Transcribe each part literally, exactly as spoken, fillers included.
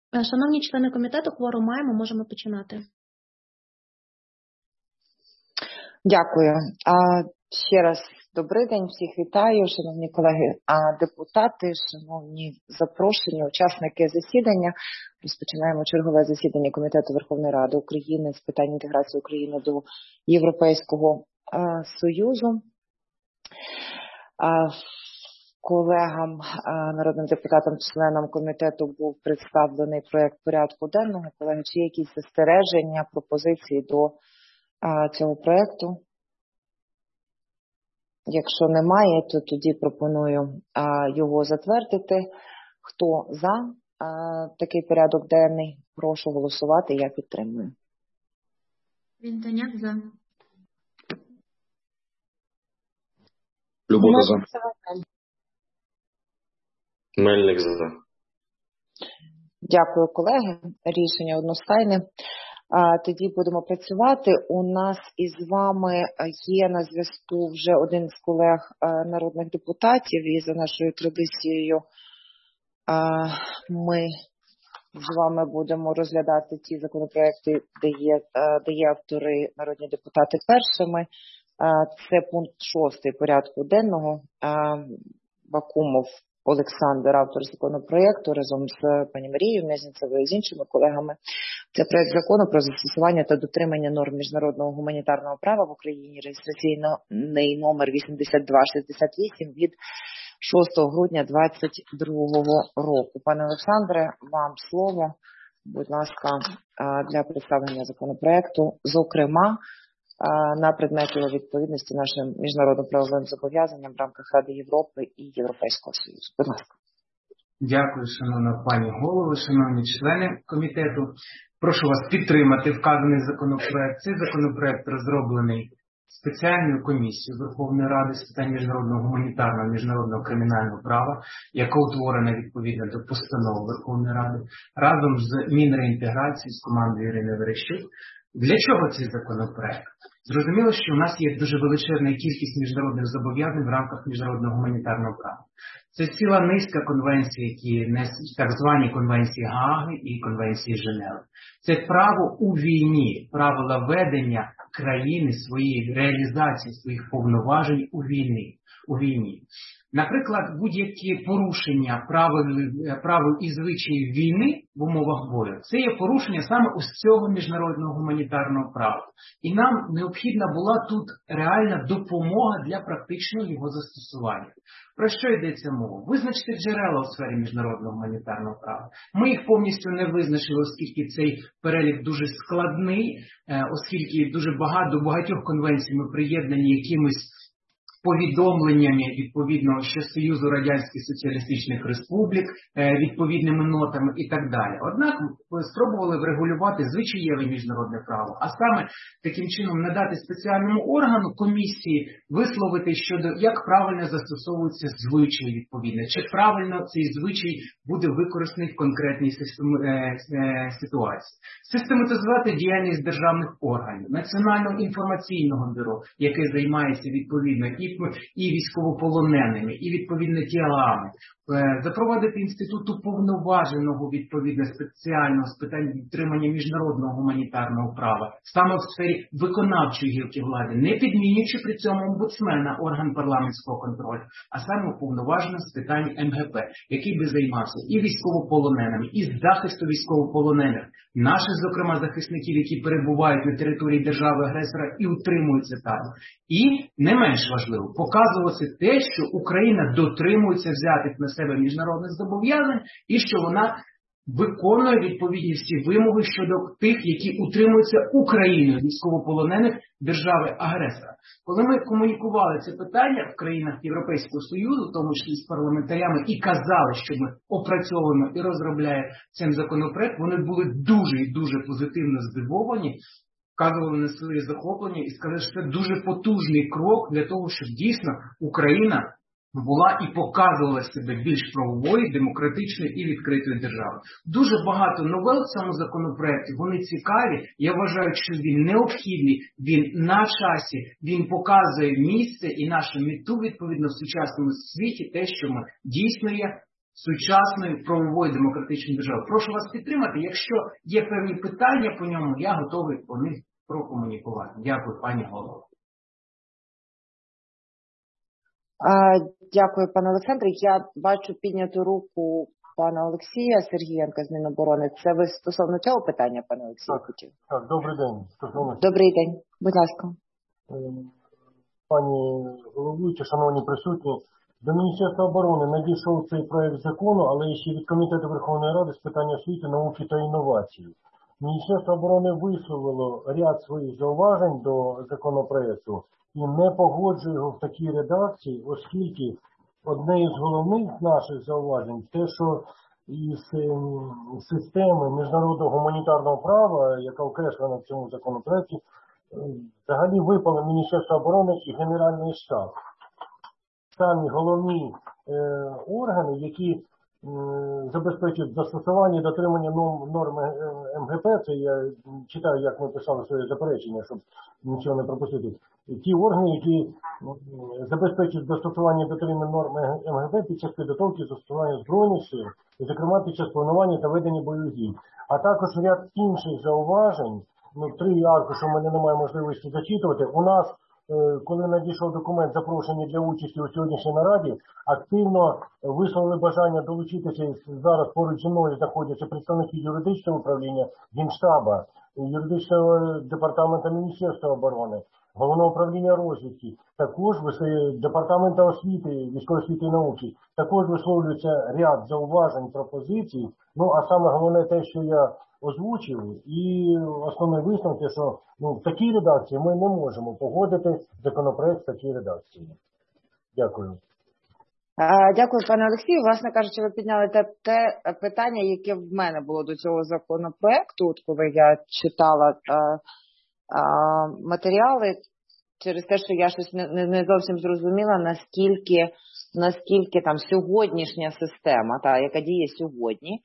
Шановні члени комітету, кворум маємо, можемо починати. Дякую. А, ще раз добрий день, всіх вітаю, шановні колеги депутати, шановні запрошені учасники засідання. Розпочинаємо чергове засідання Комітету Верховної Ради України з питань інтеграції України до Європейського а, Союзу. А, Колегам, народним депутатам, членам комітету був представлений проєкт порядку денного. Колеги, чи є якісь застереження, пропозиції до а, цього проєкту? Якщо немає, то тоді пропоную а, його затвердити. Хто за а, такий порядок денний, прошу голосувати, я підтримую. Вінтоняк за. Любота за. Мельник за. Дякую, колеги. Рішення одностайне. А, тоді будемо працювати. У нас із вами є на зв'язку вже один з колег а, народних депутатів, і за нашою традицією а, ми з вами будемо розглядати ті законопроекти, де є, а, де є автори народні депутати першими. А, це пункт шостий порядку денного. А, Бакумов Олександр, автор законопроєкту, разом з пані Марією Мезенцевою і з іншими колегами. Це проєкт закону про застосування та дотримання норм міжнародного гуманітарного права в Україні, реєстраційний номер вісімдесят два шістдесят вісім від шостого грудня двадцять другого року. Пане Олександре, вам слово, будь ласка, для представлення законопроєкту, зокрема, на предмет його відповідності нашим міжнародно-правовим зобов'язанням в рамках Ради Європи і Європейського Союзу. Будь ласка. Дякую, шановна пані голово, шановні члени комітету. Прошу вас підтримати вказаний законопроект. Цей законопроект розроблений спеціальною комісією Верховної Ради з питань міжнародного гуманітарного і міжнародного кримінального права, яка утворена відповідно до постанови Верховної Ради, разом з Мінреінтеграції, з командою Ірини Верещук. Для чого цей законопроект? Зрозуміло, що у нас є дуже величезна кількість міжнародних зобов'язань в рамках міжнародного гуманітарного права. Це ціла низка конвенцій, які несуть так звані конвенції Гааги і конвенції Женеви. Це право у війні, правила ведення країни, своєї реалізації своїх повноважень у війні. У війні. Наприклад, будь-які порушення правил, правил і звичаїв війни в умовах бою, це є порушення саме ось цього міжнародного гуманітарного права. І нам необхідна була тут реальна допомога для практичного його застосування. Про що йдеться мова? Визначити джерела у сфері міжнародного гуманітарного права. Ми їх повністю не визначили, оскільки цей перелік дуже складний, оскільки дуже багато, до багатьох конвенцій ми приєднані якимись повідомленнями, відповідно, що Союзу Радянських Соціалістичних Республік, відповідними нотами і так далі. Однак спробували врегулювати звичаєве міжнародне право, а саме таким чином надати спеціальному органу комісії висловити щодо, як правильно застосовуються звичаї відповідно, чи правильно цей звичай буде використаний в конкретній ситуації. Систематизувати діяльність державних органів, Національного інформаційного бюро, яке займається відповідно і і військовополоненими, і відповідно тілами, запровадити інститут уповноваженого відповідно спеціального з питань підтримання міжнародного гуманітарного права, саме в сфері виконавчої гілки влади, не підмінюючи при цьому омбудсмена, орган парламентського контролю, а саме уповноваженого з питань ем ге пе, який би займався і військовополоненими, і захисту військовополонених, наших, зокрема, захисників, які перебувають на території держави-агресора і утримуються там. І, не менш важливо, показувати те, що Україна дотримується взятих на себе міжнародних зобов'язань і що вона виконує відповідні всі вимоги щодо тих, які утримуються Україною, військовополонених держави-агресора. Коли ми комунікували це питання в країнах Європейського Союзу, в тому числі з парламентарями, і казали, що ми опрацьовуємо і розробляємо цей законопроект, вони були дуже і дуже позитивно здивовані, вказували на своє захоплення і сказали, що це дуже потужний крок для того, щоб дійсно Україна була і показувала себе більш правовою, демократичною і відкритою державою. Дуже багато новел в цьому законопроекті, вони цікаві, я вважаю, що він необхідний, він на часі, він показує місце і нашу мету відповідно в сучасному світі, те, що ми дійсно є сучасної правової демократичної держави. Прошу вас підтримати. Якщо є певні питання по ньому, я готовий по них прокомунікувати. Дякую, пані голово. Дякую, пане Олександре. Я бачу підняту руку пана Олексія Сергієнка з Міноборони. Це ви стосовно цього питання, пане Олексію, хотів? Так, добрий день. Стосовно... Добрий день. Будь ласка. Пані головуюча, шановні присутні, до Міністерства оборони надійшов цей проект закону, але ще від Комітету Верховної Ради з питань освіти, науки та інновацій. Міністерство оборони висловило ряд своїх зауважень до законопроекту і не погоджує його в такій редакції, оскільки одне із головних наших зауважень те, що із системи міжнародного гуманітарного права, яка окреслена в цьому законопроекті, взагалі випало Міністерство оборони і Генеральний штаб. Самі головні е, органи, які е, забезпечують застосування і дотримання норм ем ге пе, це я читаю, як ми писали своє заперечення, щоб нічого не пропустити. Ті органи, які забезпечують застосування і дотримання норм ем ге пе під час підготовки і застосування збройних сил, і, зокрема, під час планування та ведення бойових дій. А також ряд інших зауважень, ну, три аркуші у мене немає можливості зачитувати. У нас, коли надійшов документ запрошення для участі у сьогоднішній нараді, активно висловили бажання долучитися. Зараз поруч зі мною знаходяться представники юридичного управління Генштаба, юридичного департаменту Міністерства оборони, Головного управління розвідки, також департаменту освіти, військової освіти і науки. Також висловлюється ряд зауважень, пропозицій. Ну, а саме головне те, що я озвучив, і основний висновок, що ну, в такій редакції ми не можемо погодити законопроект в такій редакції. Дякую. Дякую, пане Олексію. Власне кажучи, ви підняли те, те питання, яке в мене було до цього законопроекту, от коли я читала а, а, матеріали, через те, що я щось не, не зовсім зрозуміла, наскільки, наскільки там сьогоднішня система, та, яка діє сьогодні,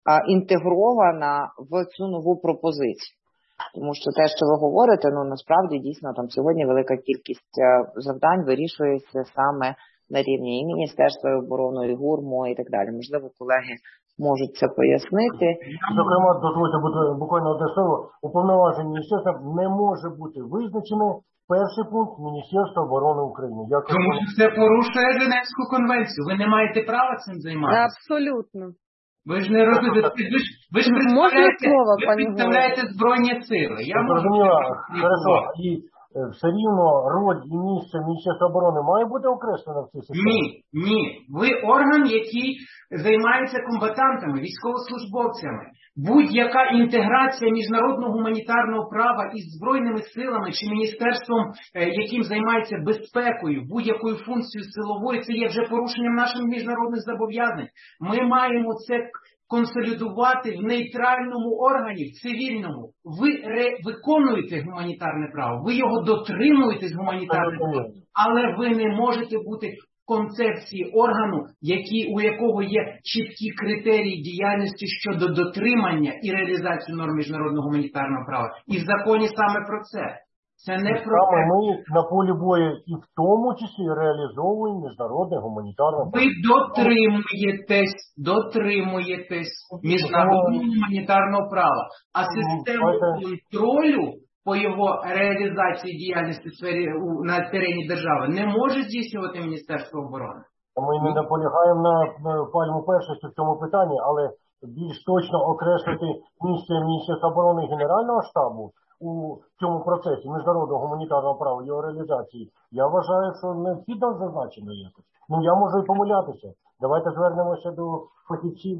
інтегрована в цю нову пропозицію. Тому що те, що ви говорите, ну насправді дійсно там сьогодні велика кількість завдань вирішується саме на рівні і Міністерства оборони, і ГУРМО і так далі. Можливо, колеги можуть це пояснити. Зокрема, дозвольте буквально одне слово, уповноваження міністерства не може бути визначене перший пункт Міністерства оборони України. Дякую. Тому що це порушує Женевську конвенцію. Ви не маєте права цим займатися. Абсолютно. Ви ж не розумієте, ви ж, ви ж представляєте, слово, ви представляєте Збройні сили. Я зрозуміла, хорошо. І все рівно роль і місце Міністерства оборони має бути окреслено в цій системі? Ні, ні. Ви орган, який займається комбатантами, військовослужбовцями. Будь-яка інтеграція міжнародного гуманітарного права із Збройними силами чи міністерством, яким займається безпекою, будь-якою функцією силовою, це є вже порушенням наших міжнародних зобов'язань. Ми маємо це консолідувати в нейтральному органі, в цивільному. Ви ре... виконуєте гуманітарне право, ви його дотримуєтесь гуманітарного права, але ви не можете бути концепції органу, які, у якого є чіткі критерії діяльності щодо дотримання і реалізації норм міжнародного гуманітарного права. І в законі саме про це. Це не про саме ми на полі бою і в тому числі реалізовуємо міжнародне гуманітарне право. Ви дотримуєтесь, дотримуєтесь міжнародного гуманітарного права. А систему контролю по його реалізації діяльності в сфері на терені держави не може здійснювати Міністерство оборони. Ми не наполягаємо на пальму першості в цьому питанні, але більш точно окреслити місце Міністерства оборони і Генерального штабу у цьому процесі міжнародного гуманітарного права, його реалізації, я вважаю, що необхідно зазначено якось. Ну, я можу і помилятися. Давайте звернемося до фахівців.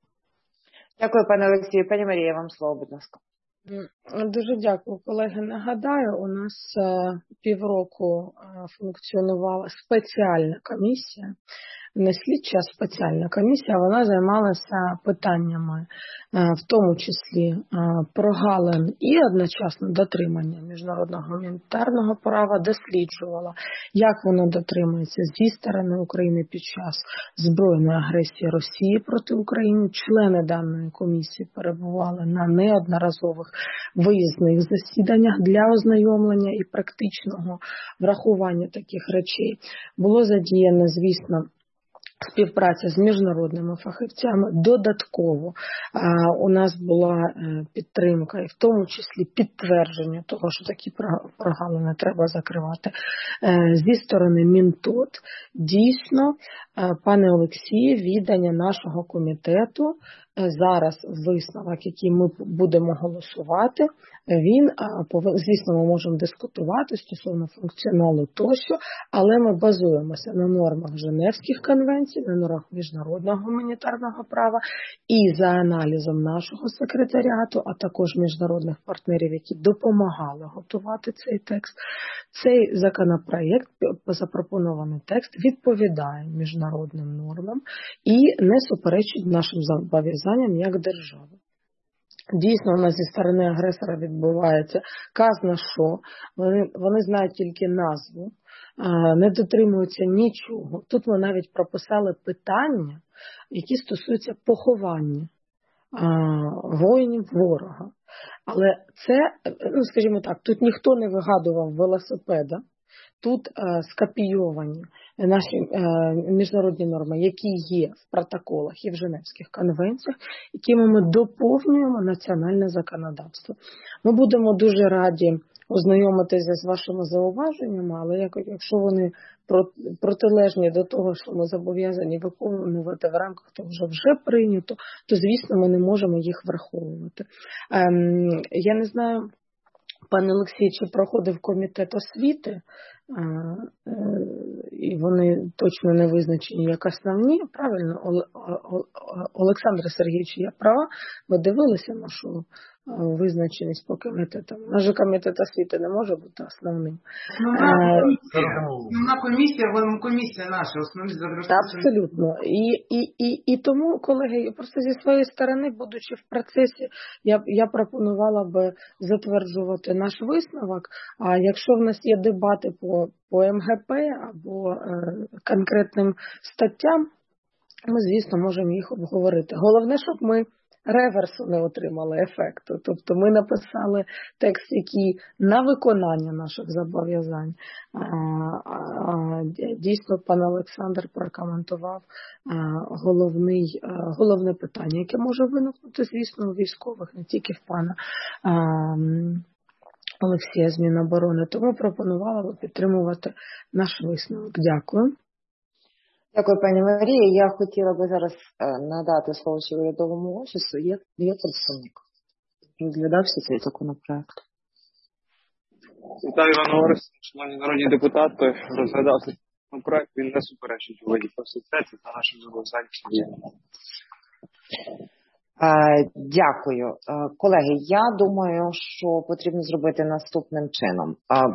Дякую, пане Олексію. Пані Марія, вам слово, будь ласка. Дуже дякую, колеги. Нагадаю, у нас півроку функціонувала спеціальна комісія, не слідча, а спеціальна комісія. Вона займалася питаннями, в тому числі прогалин і одночасно дотримання міжнародного гуманітарного права, досліджувала, як воно дотримується зі сторони України під час збройної агресії Росії проти України. Члени даної комісії перебували на неодноразових виїзних засіданнях для ознайомлення і практичного врахування таких речей. Було задіяно, звісно, співпраця з міжнародними фахівцями. Додатково у нас була підтримка і в тому числі підтвердження того, що такі прогалини треба закривати зі сторони Мінтод. Дійсно, пане Олексію, відання нашого комітету, зараз висновок, який ми будемо голосувати, він, звісно, ми можемо дискутувати стосовно функціоналу тощо, але ми базуємося на нормах Женевських конвенцій, на нормах міжнародного гуманітарного права і за аналізом нашого секретаріату, а також міжнародних партнерів, які допомагали готувати цей текст. Цей законопроєкт, запропонований текст, відповідає міжнародним нормам і не суперечить нашим зобов'язанням як держави. Дійсно, у нас зі сторони агресора відбувається казна що, вони, вони знають тільки назву, не дотримуються нічого. Тут ми навіть прописали питання, які стосуються поховання воїнів ворога. Але це, ну скажімо так, тут ніхто не вигадував велосипеда, тут е, скопійовані наші е, міжнародні норми, які є в протоколах і в Женевських конвенціях, якими ми доповнюємо національне законодавство. Ми будемо дуже раді ознайомитися з вашими зауваженнями, але якщо вони протилежні до того, що ми зобов'язані виконувати в рамках того, що вже прийнято, то, звісно, ми не можемо їх враховувати. Ем, я не знаю, пане Олексій, чи проходив комітет освіти, і вони точно не визначені як основні. Правильно, Олександре Сергійовичу, я права? Ви дивилися нашу визначеність по комітетам? Наш комітет освіти не може бути основним. Основна комісія, вона комісія наша, основні задружки. Абсолютно. І, і, і, і тому, колеги, просто зі своєї сторони, будучи в процесі, я, я пропонувала би затверджувати наш висновок, а якщо в нас є дебати по, по ем ге пе або е, конкретним статтям, ми, звісно, можемо їх обговорити. Головне, щоб ми реверсу не отримали ефекту. Тобто ми написали текст, який на виконання наших зобов'язань. Дійсно, пан Олександр прокоментував головний, головне питання, яке може виникнути, звісно, у військових, не тільки в пана Олексія з Міноборони. Тому пропонувала би підтримувати наш висновок. Дякую. Дякую, пані Марія. Я хотіла би зараз надати слово ще урядовому офісу. Є, є представник. Розглядався цей законопроект. Вітаю, Іван Орестович, шановні народні депутати. Розглядався законопроект, він не суперечить у виді консультації та нашим зобов'язанням. Дякую. Колеги, я думаю, що потрібно зробити наступним чином.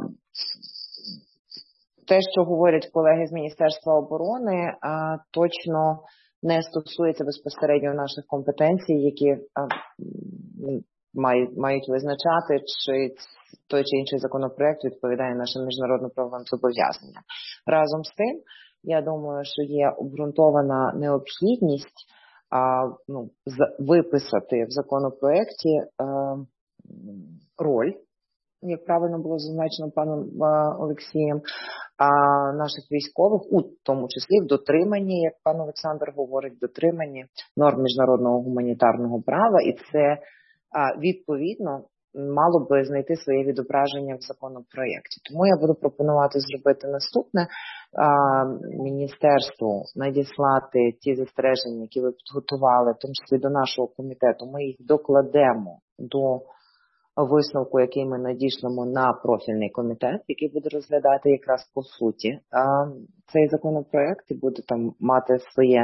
Те, що говорять колеги з Міністерства оборони, точно не стосується безпосередньо наших компетенцій, які мають, мають визначати, чи той чи інший законопроект відповідає нашим міжнародно-правовим зобов'язанням. Разом з тим, я думаю, що є обґрунтована необхідність а, ну, виписати в законопроекті а, роль, як правильно було зазначено паном Олексієм, а наших військових, у тому числі в дотриманні, як пан Олександр говорить, дотриманні норм міжнародного гуманітарного права, і це відповідно мало би знайти своє відображення в законопроєкті. Тому я буду пропонувати зробити наступне: міністерству надіслати ті застереження, які ви підготували, в тому числі до нашого комітету. Ми їх докладемо до висновку, який ми надішлемо на профільний комітет, який буде розглядати якраз по суті цей законопроект і буде там мати своє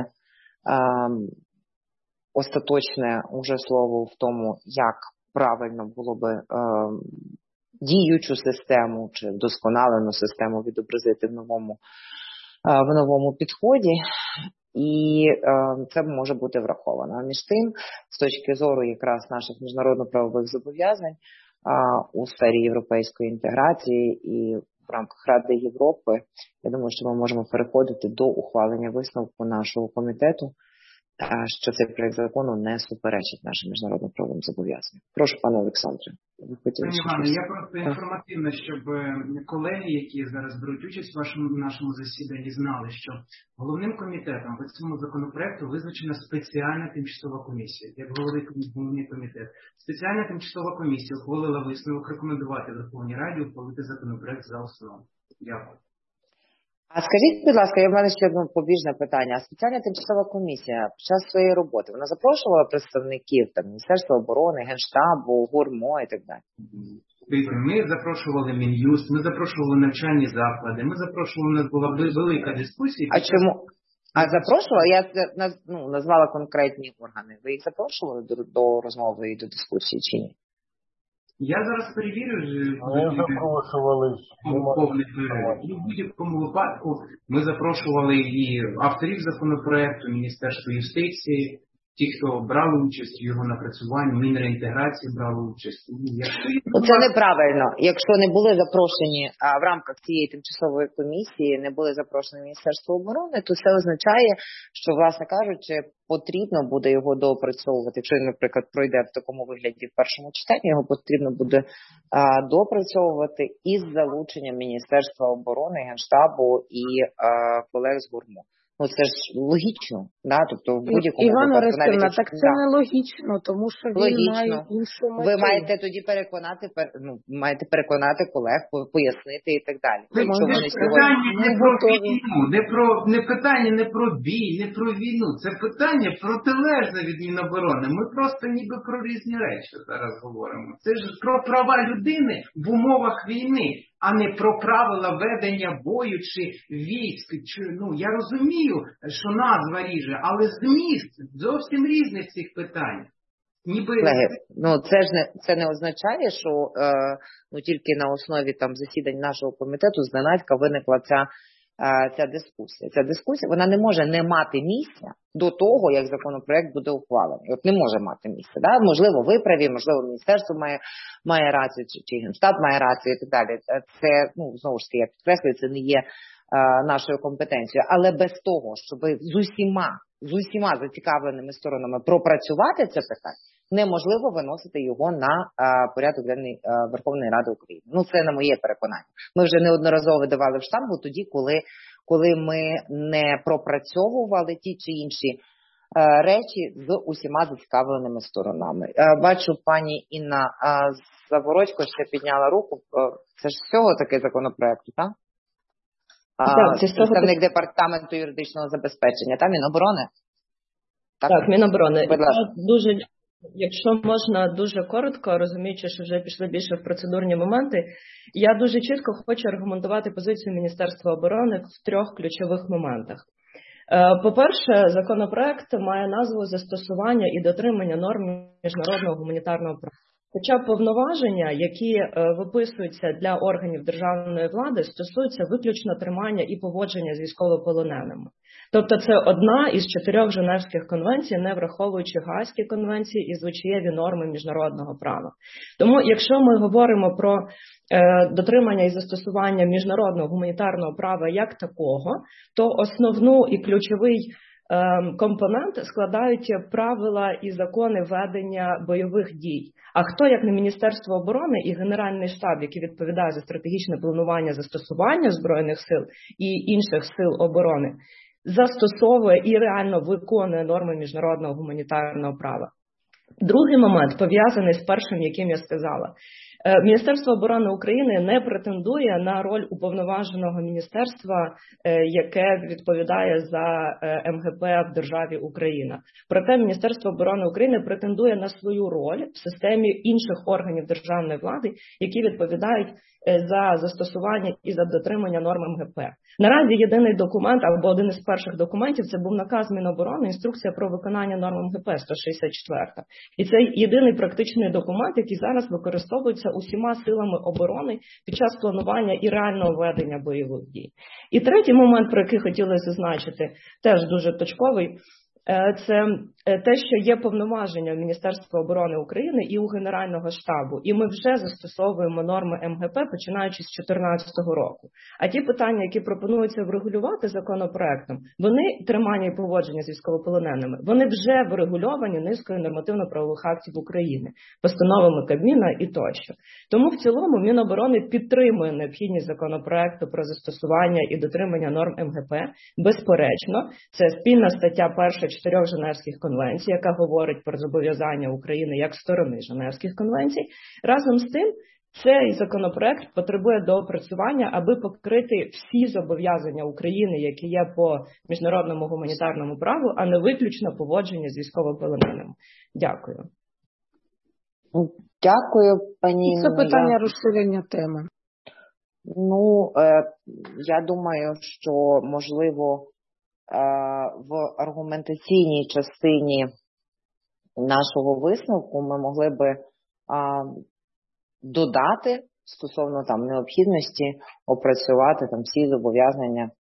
остаточне уже слово в тому, як правильно було би діючу систему чи вдосконалену систему відобразити в новому, в новому підході. І е, це може бути враховано. А між тим, з точки зору якраз наших міжнародно-правових зобов'язань е, у сфері європейської інтеграції і в рамках Ради Європи, я думаю, що ми можемо переходити до ухвалення висновку нашого комітету що цей проект закону не суперечить нашим міжнародним правовим зобов'язанням. Прошу, пане Олександре. Пані Іване, я просто інформативно, щоб колеги, які зараз беруть участь в вашому нашому засіданні, знали, що головним комітетом по цьому законопроекту визначена спеціальна тимчасова комісія. Як головний головний комітет, спеціальна тимчасова комісія ухвалила висновок рекомендувати Верховній Раді ухвалити законопроект за основу. Дякую. А скажіть, будь ласка, я в мене ще одне побіжне питання. А спеціальна тимчасова комісія під час своєї роботи, вона запрошувала представників там Міністерства оборони, Генштабу, ГУРМО і так далі? Ми запрошували Мін'юст, ми запрошували навчальні заклади, ми запрошували, у нас була велика дискусія. А чому? А запрошувала? Я ну, назвала конкретні органи. Ви їх запрошували до, до розмови і до дискусії чи ні? Я зараз перевірю, Ми запрошували повний перелік. І в будь-якому випадку ми запрошували і авторів законопроекту, Міністерство юстиції, ті, хто брали участь в його напрацюванні, Мінреінтеграції брали участь. Ну, це неправильно. Якщо не були запрошені а, в рамках цієї тимчасової комісії, не були запрошені Міністерство оборони, то це означає, що, власне кажучи, потрібно буде його доопрацьовувати. Якщо він, наприклад, пройде в такому вигляді в першому читанні, його потрібно буде а, доопрацьовувати із залученням Міністерства оборони, Генштабу і а, колег з ГУРМО. Ну, це ж логічно, да? Тобто в будь-якому Івана випадку, Орестівна, навіть, так це да. не логічно, тому що він логічно. має іншу мету. Ви маєте тоді переконати, ну, маєте переконати колег, пояснити і так далі. Це Якщо вони питання сьогодні... не про війну, не про не питання не про бій, не про війну. Це питання протилежне від Міноборони. Ми просто ніби про різні речі зараз говоримо. Це ж про права людини в умовах війни, а не про правила ведення бою чи військ. Чи, ну, я розумію, що назва ріже, але зміст зовсім різних цих питань. Ніби... Колеги, ну це ж не це не означає, що е, ну тільки на основі там засідань нашого комітету зненацька виникла ця, е, ця дискусія. Ця дискусія вона не може не мати місця до того, як законопроект буде ухвалений. От не може мати місця. Да? Можливо, ви праві, можливо, міністерство має має рацію, чи, чи Генштаб має рацію і так далі. Це ну знову ж таки, я підкреслюю, це не є е, нашою компетенцією, але без того, щоб з усіма з усіма зацікавленими сторонами пропрацювати це питання, неможливо виносити його на а, порядок денний а, Верховної Ради України. Ну, це на моє переконання. Ми вже неодноразово давали в штампу тоді, коли, коли ми не пропрацьовували ті чи інші а, речі з усіма зацікавленими сторонами. А, бачу, пані Інна а, Завородько ще підняла руку. Це ж з цього таки законопроекту, так? А, так, це представник того... департаменту юридичного забезпечення, там Міноборони? Так, так Міноборони. Будь ласка. Дуже, якщо можна дуже коротко, розуміючи, що вже пішли більше в процедурні моменти, я дуже чітко хочу аргументувати позицію Міністерства оборони в трьох ключових моментах. По-перше, законопроект має назву «Застосування і дотримання норм міжнародного гуманітарного права». Хоча повноваження, які виписуються для органів державної влади, стосуються виключно тримання і поводження з військовополоненими. Тобто це одна із чотирьох Женевських конвенцій, не враховуючи Гаазькі конвенції і звичаєві норми міжнародного права. Тому якщо ми говоримо про е, дотримання і застосування міжнародного гуманітарного права як такого, то основну і ключовий компонент складають правила і закони ведення бойових дій. А хто, як не Міністерство оборони і Генеральний штаб, який відповідає за стратегічне планування застосування Збройних сил і інших сил оборони, застосовує і реально виконує норми міжнародного гуманітарного права. Другий момент пов'язаний з першим, яким я сказала. Міністерство оборони України не претендує на роль уповноваженого міністерства, яке відповідає за ем ге пе в державі Україна. Проте Міністерство оборони України претендує на свою роль в системі інших органів державної влади, які відповідають за застосування і за дотримання норм ем ге пе. Наразі єдиний документ, або один із перших документів, це був наказ Міноборони, інструкція про виконання норм ем ге пе сто шістдесят чотири. І це єдиний практичний документ, який зараз використовується усіма силами оборони під час планування і реального ведення бойових дій. І третій момент, про який хотіли зазначити, теж дуже точковий. Це те, що є повноваження в Міністерства оборони України і у Генерального штабу. І ми вже застосовуємо норми ем ге пе, починаючи з дві тисячі чотирнадцятого року. А ті питання, які пропонуються врегулювати законопроектом, вони, тримання і поводження з військовополоненими, вони вже врегульовані низкою нормативно-правових актів України, постановами Кабміна і тощо. Тому в цілому Міноборони підтримує необхідність законопроекту про застосування і дотримання норм ем ге пе. Безперечно, це спільна стаття перша чотирьох Женевських конвенцій, яка говорить про зобов'язання України як сторони Женевських конвенцій. Разом з тим, цей законопроект потребує доопрацювання, аби покрити всі зобов'язання України, які є по міжнародному гуманітарному праву, а не виключно поводження з військовополоненими. Дякую. Дякую, пані. Це питання я... розширення теми. Ну, е, я думаю, що, можливо, е, в аргументаційній частині нашого висновку ми могли би е, додати стосовно там необхідності опрацювати там всі зобов'язання, е,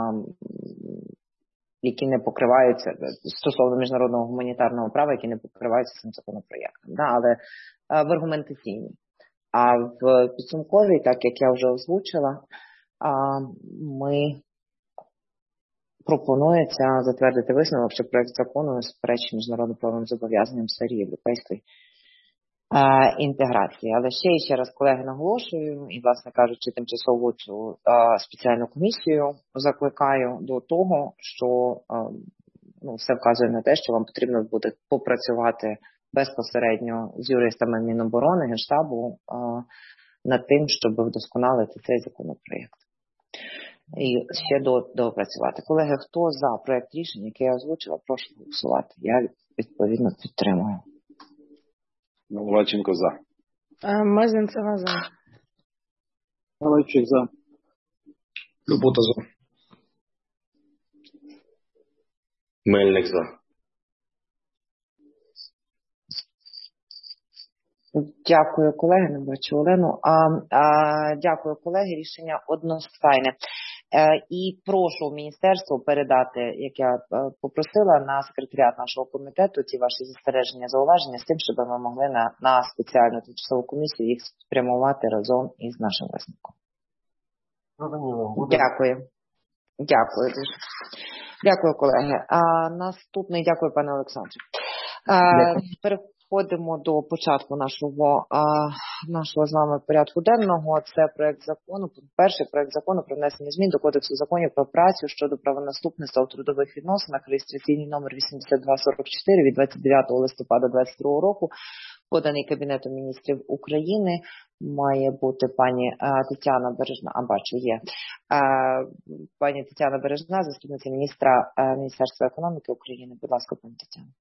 які не покриваються стосовно міжнародного гуманітарного права, які не покриваються цим законопроєктом. Да, але е, в аргументаційній. А в підсумковій, так як я вже озвучила, ми пропонується затвердити висновок, що проект закону суперечить міжнародно-правовим зобов'язанням в сфері європейської інтеграції. Але ще і ще раз, колеги, наголошую і, власне кажучи, тимчасову цю спеціальну комісію закликаю до того, що ну, все вказує на те, що вам потрібно буде попрацювати безпосередньо з юристами Міноборони, Генштабу над тим, щоб вдосконалити цей законопроєкт. І ще до, доопрацювати. Колеги, хто за проєкт рішення, який я озвучила, прошу голосувати. Я відповідно підтримую. Наливайченко за. Мезенцева за. Галайчик за. Любота за. Мельник за. Дякую, колеги. Не бачу Олену. А, а, дякую, колеги. Рішення одностайне. Е, і прошу міністерство передати, як я попросила, на секретаріат нашого комітету ті ваші застереження, зауваження з тим, щоб ми могли на, на спеціальну тимчасову комісію їх спрямувати разом із нашим висновком. Дякую. Дякую дуже. Дякую, колеги. А, наступний, дякую, пане Олександре. Переходимо до початку нашого, а, нашого з вами порядку денного. Це проект закону, перший проект закону про внесення змін до Кодексу законів про працю щодо правонаступництва у трудових відносинах, реєстраційний номер вісімдесят два сорок чотири від двадцять дев'ятого листопада двадцять другого року, поданий Кабінетом міністрів України. Має бути пані а, Тетяна Бережна, а бачу, є. А, пані Тетяна Бережна, заступниця міністра а, Міністерства економіки України. Будь ласка, пані Тетяна.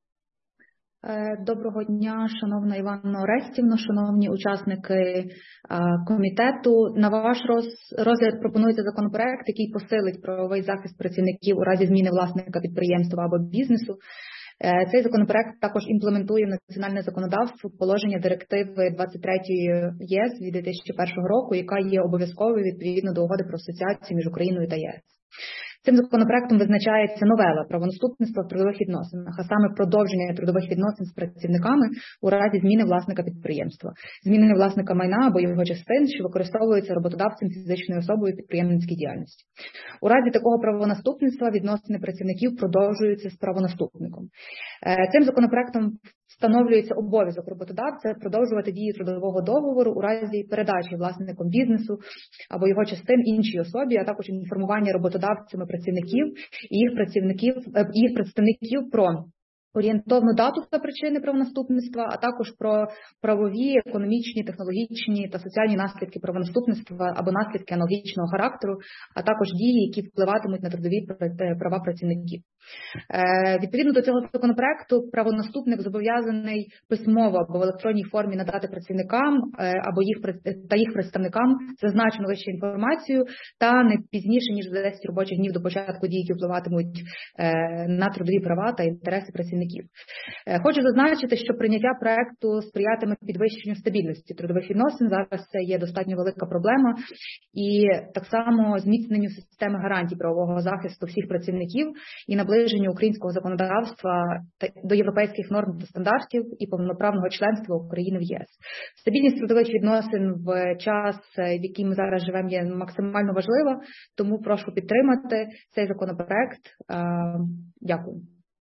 Доброго дня, шановна Іванна Орестівна, шановні учасники комітету. На ваш розгляд пропонується законопроект, який посилить правовий захист працівників у разі зміни власника підприємства або бізнесу. Цей законопроект також імплементує в національне законодавство положення директиви двадцять три ЄС від дві тисячі першого року, яка є обов'язковою відповідно до угоди про асоціацію між Україною та ЄС. Цим законопроектом визначається новела правонаступництва в трудових відносинах, а саме продовження трудових відносин з працівниками у разі зміни власника підприємства, зміни власника майна або його частин, що використовуються роботодавцем фізичною особою підприємницькій діяльності. У разі такого правонаступництва відносини працівників продовжуються з правонаступником. Цим законопроектом встановлюється обов'язок роботодавця продовжувати дію трудового договору у разі передачі власником бізнесу або його частин іншій особі, а також інформування роботодавцями працівників і їх працівників, їх представників про орієнтовну дату та причини правонаступництва, а також про правові, економічні, технологічні та соціальні наслідки правонаступництва або наслідки аналогічного характеру, а також дії, які впливатимуть на трудові права працівників. Е, відповідно до цього законопроекту, правонаступник зобов'язаний письмово або в електронній формі надати працівникам е, або їх та їх представникам зазначену вище інформацію та не пізніше, ніж за десять робочих днів до початку дій, які впливатимуть е, на трудові права та інтереси працівників працівників. Хочу зазначити, що прийняття проекту сприятиме підвищенню стабільності трудових відносин. Зараз це є достатньо велика проблема. І так само зміцненню системи гарантій правового захисту всіх працівників і наближенню українського законодавства до європейських норм та стандартів і повноправного членства України в ЄС. Стабільність трудових відносин в час, в який ми зараз живемо, є максимально важлива, тому прошу підтримати цей законопроект. Дякую.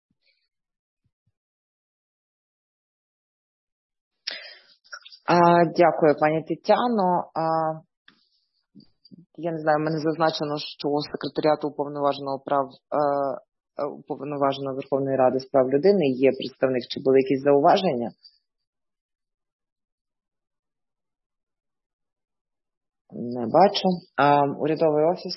Дякую, пані Тетяно. Я не знаю, в мене зазначено, що секретаріату уповноваженого прав уповноваженого Верховної Ради з прав людини є представник. Чи були якісь зауваження? Не бачу. А, урядовий офіс?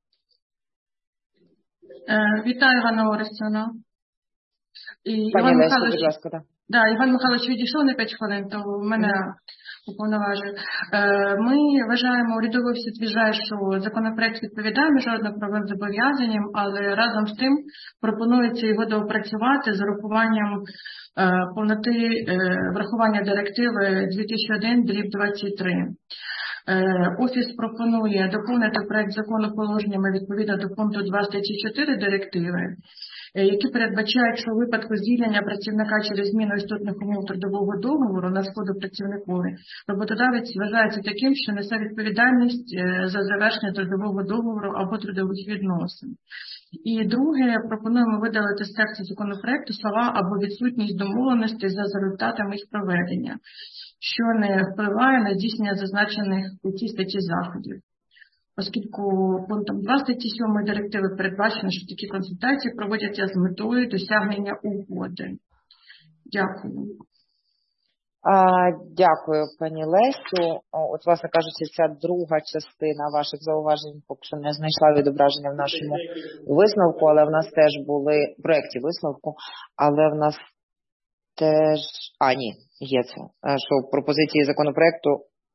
Вітаю, Івана Орестівна. Пані Леся, будь ласка, так. Да, Іван Михайлович відійшов на п'ять хвилин, то мене уповноважує. Ми вважаємо, урядовий офіс вважає, що законопроект відповідає міжнародно-правовим зобов'язанням, але разом з тим пропонується його доопрацювати з урахуванням повноти врахування директиви дві тисячі один двадцять три. Офіс пропонує доповнити проект закону положеннями відповідно до пункту два статті чотири директиви, які передбачають, що у випадку звільнення працівника через зміну істотних умов трудового договору на шкоду працівникові, роботодавець вважається таким, що несе відповідальність за завершення трудового договору або трудових відносин. І друге, пропонуємо видалити з тексту законопроекту слова або відсутність домовленості за результатами їх проведення, що не впливає на здійснення зазначених у цій статті заходів. Оскільки пунктом два статті сьомої директиви передбачено, що такі консультації проводяться з метою досягнення угоди. Дякую. А, дякую, пані Лесю. От, власне кажучи, ця друга частина ваших зауважень поки що не знайшла відображення в нашому висновку, але в нас теж були в проєкті висновку, але в нас теж, а ні, є це, що в пропозиції законопроекту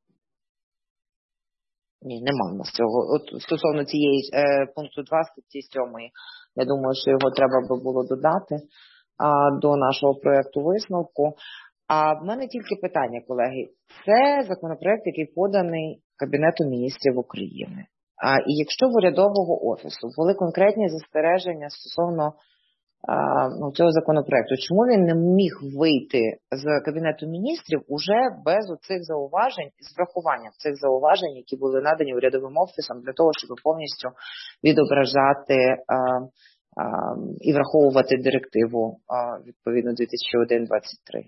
Ні, нема в нас цього. От стосовно цієї е, пункту два статті сьомої, я думаю, що його треба би було додати а, до нашого проєкту висновку. А в мене тільки питання, колеги. Це законопроект, який поданий Кабінету міністрів України. А, і якщо в урядового офісу були конкретні застереження стосовно ну, цього законопроекту, чому він не міг вийти з Кабінету міністрів уже без оцих зауважень, з врахуванням цих зауважень, які були надані урядовим офісом для того, щоб повністю відображати а, а, і враховувати директиву а, відповідно дві тисячі один двадцять три?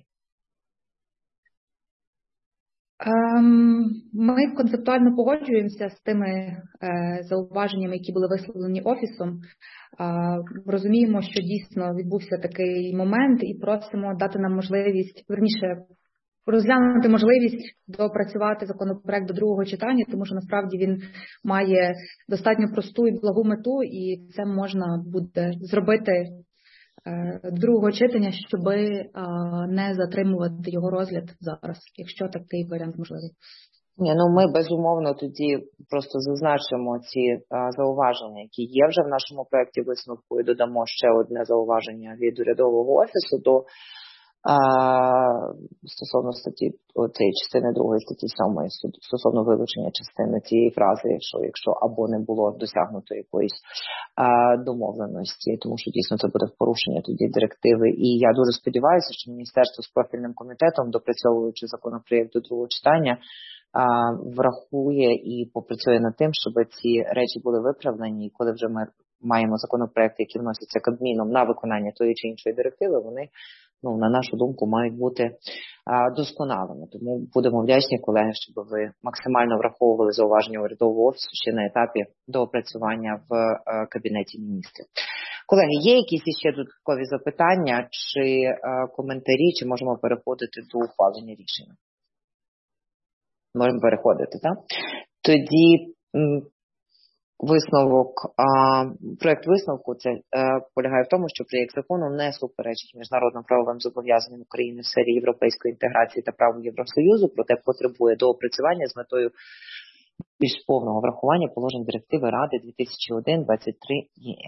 Ми концептуально погоджуємося з тими зауваженнями, які були висловлені офісом. Розуміємо, що дійсно відбувся такий момент і просимо дати нам можливість, верніше, розглянути можливість доопрацювати законопроект до другого читання, тому що насправді він має достатньо просту і благу мету, і це можна буде зробити до другого читання, щоб не затримувати його розгляд зараз, якщо такий варіант можливий. Ні, ну ми безумовно тоді просто зазначимо ці а, зауваження, які є вже в нашому проєкті висновку, і додамо ще одне зауваження від урядового офісу до а, стосовно статті цієї частини другої статті сьомої, стосовно вилучення частини цієї фрази, якщо, якщо або не було досягнуто якоїсь а, домовленості, тому що дійсно це буде в порушення тоді директиви. І я дуже сподіваюся, що міністерство з профільним комітетом, допрацьовуючи законопроєкт до другого читання, врахує і попрацює над тим, щоб ці речі були виправлені, і коли вже ми маємо законопроекти, які вносяться Кабміном на виконання тої чи іншої директиви, вони, ну, на нашу думку, мають бути а, досконалими. Тому будемо вдячні, колеги, щоб ви максимально враховували зауваження урядового офісу ще на етапі доопрацювання в а, Кабінеті міністрів. Колеги, є якісь ще додаткові запитання чи а, коментарі, чи можемо переходити до ухвалення рішення? Можемо переходити, так? Тоді м, висновок, а, проект висновку це а, полягає в тому, що проєкт закону не суперечить міжнародним правовим зобов'язанням України в сфері європейської інтеграції та праву Євросоюзу, проте потребує доопрацювання з метою більш повного врахування положень директиви Ради дві тисячі один двадцять три ЄС.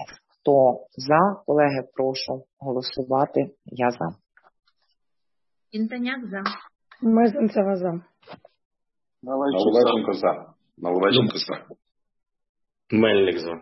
Хто за? Колеги, прошу голосувати. Я за. Інтоняк за. Мезенцева за. Наливайченко за. Наливайченко за. Мельник за.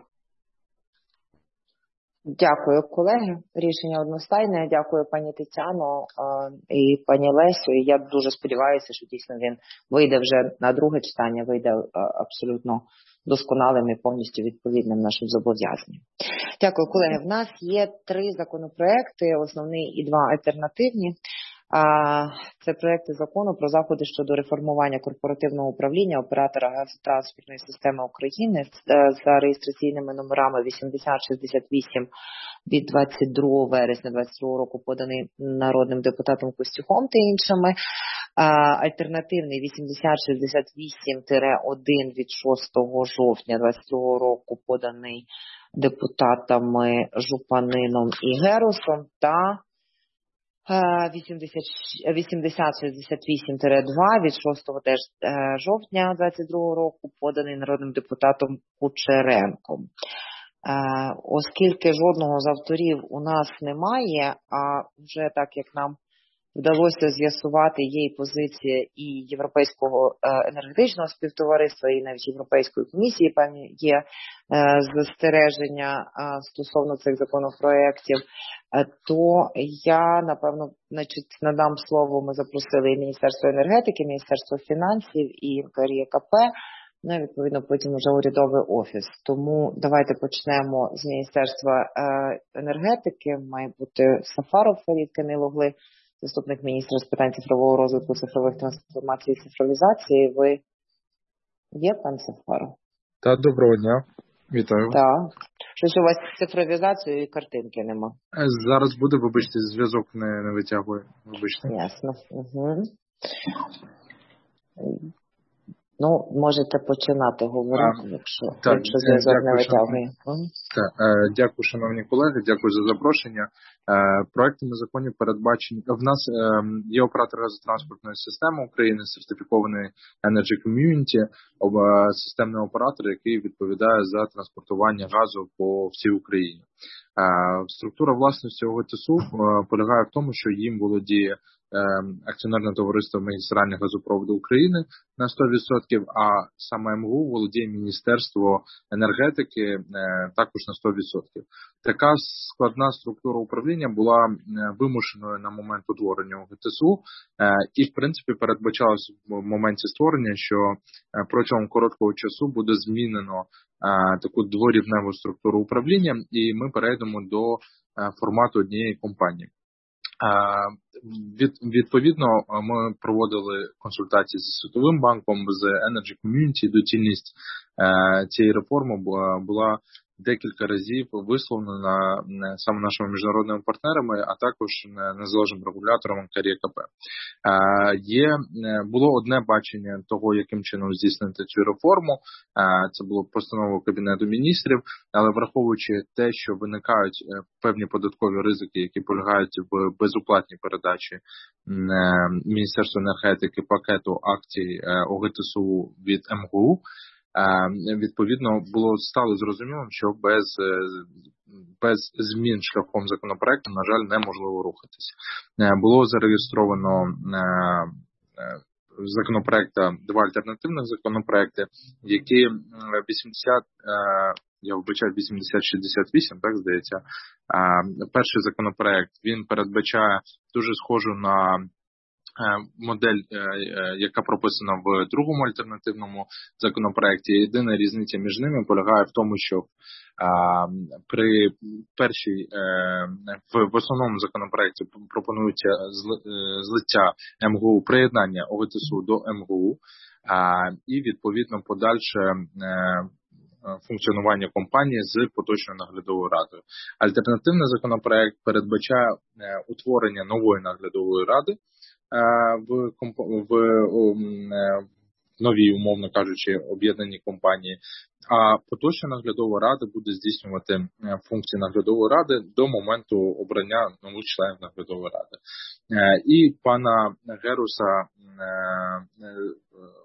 Дякую, колеги. Рішення одностайне. Дякую, пані Тетяно і пані Лесю. І я дуже сподіваюся, що дійсно він вийде вже на друге читання, вийде абсолютно досконалим і повністю відповідним нашим зобов'язанням. Дякую, колеги. В нас є три законопроекти, основний і два альтернативні. Це проекти закону про заходи щодо реформування корпоративного управління оператора газотранспортної системи України за реєстраційними номерами вісімдесят шістдесят вісім від двадцять другого вересня двадцять другого року, поданий народним депутатом Костюхом та іншими. Альтернативний вісімдесят шістдесят вісім один від шостого жовтня двадцять другого року, поданий депутатами Жупанином і Герусом, та вісімдесят шістдесят вісім два від шостого теж жовтня двадцять другого року, поданий народним депутатом Кучеренком. Оскільки жодного з авторів у нас немає, а вже так як нам вдалося з'ясувати, є і позиція і Європейського енергетичного співтовариства, і навіть Європейської комісії певні є застереження стосовно цих законопроєктів, то я, напевно, значить, надам слово, ми запросили і Міністерство енергетики, Міністерство фінансів, і НКРЕКП, ну і, відповідно, потім вже урядовий офіс. Тому давайте почнемо з Міністерства енергетики. Має бути Сафаров Фарід Камилоглы, заступник міністра з питань цифрового розвитку, цифрових трансформацій і цифровізації. Ви є, пан Сафаров? Так, доброго дня. Вітаю. Так. Щось у вас з цифровізацією і картинки нема. Зараз буде, вибачте, зв'язок не, не витягує. Вибачте. Ясно. Угу. Ну, можете починати говорити, а, якщо, так, якщо зв'язок не витягує. Так, дякую, шановні колеги, дякую за запрошення. Проектами законів передбачені. В нас є оператор газотранспортної системи України, сертифікований Energy Community, системний оператор, який відповідає за транспортування газу по всій Україні. Структура власності ОГТСУ полягає в тому, що їм володіє акціонерне товариство Магістральні газопроводи України на сто відсотків, а саме МГУ володіє Міністерство енергетики також на сто відсотків. Така складна структура управління була вимушеною на момент утворення ОГТСУ і, в принципі, передбачалось в моменті створення, що протягом короткого часу буде змінено таку дворівневу структуру управління, і ми перейдемо до формату однієї компанії. Від, відповідно, ми проводили консультації з Світовим банком, з Energy Community. Доцільність цієї реформи була декілька разів висловлена саме нашими міжнародними партнерами, а також незалежним регулятором НКРЕКП. Є, було одне бачення того, яким чином здійснити цю реформу. Це було постановою Кабінету міністрів, але враховуючи те, що виникають певні податкові ризики, які полягають в безоплатній передачі Міністерства енергетики пакету акцій ОГТСУ від МГУ, відповідно, було стало зрозумілим, що без, без змін шляхом законопроекту, на жаль, неможливо рухатися. Було зареєстровано законопроекта, два альтернативних законопроекти, які вісімдесят, я вбачаю, вісімдесят шістдесят вісім, так, здається. Перший законопроект, він передбачає дуже схожу на модель, яка прописана в другому альтернативному законопроекті. Єдина різниця між ними полягає в тому, що при першій, в основному законопроекті пропонується злиття МГУ, приєднання ОГТСУ до МГУ і, відповідно, подальше функціонування компанії з поточною наглядовою радою. Альтернативний законопроект передбачає утворення нової наглядової ради в, в, в новій, умовно кажучи, об'єднаній компанії, а поточна наглядова рада буде здійснювати функції наглядової ради до моменту обрання нових членів наглядової ради. І пана Геруса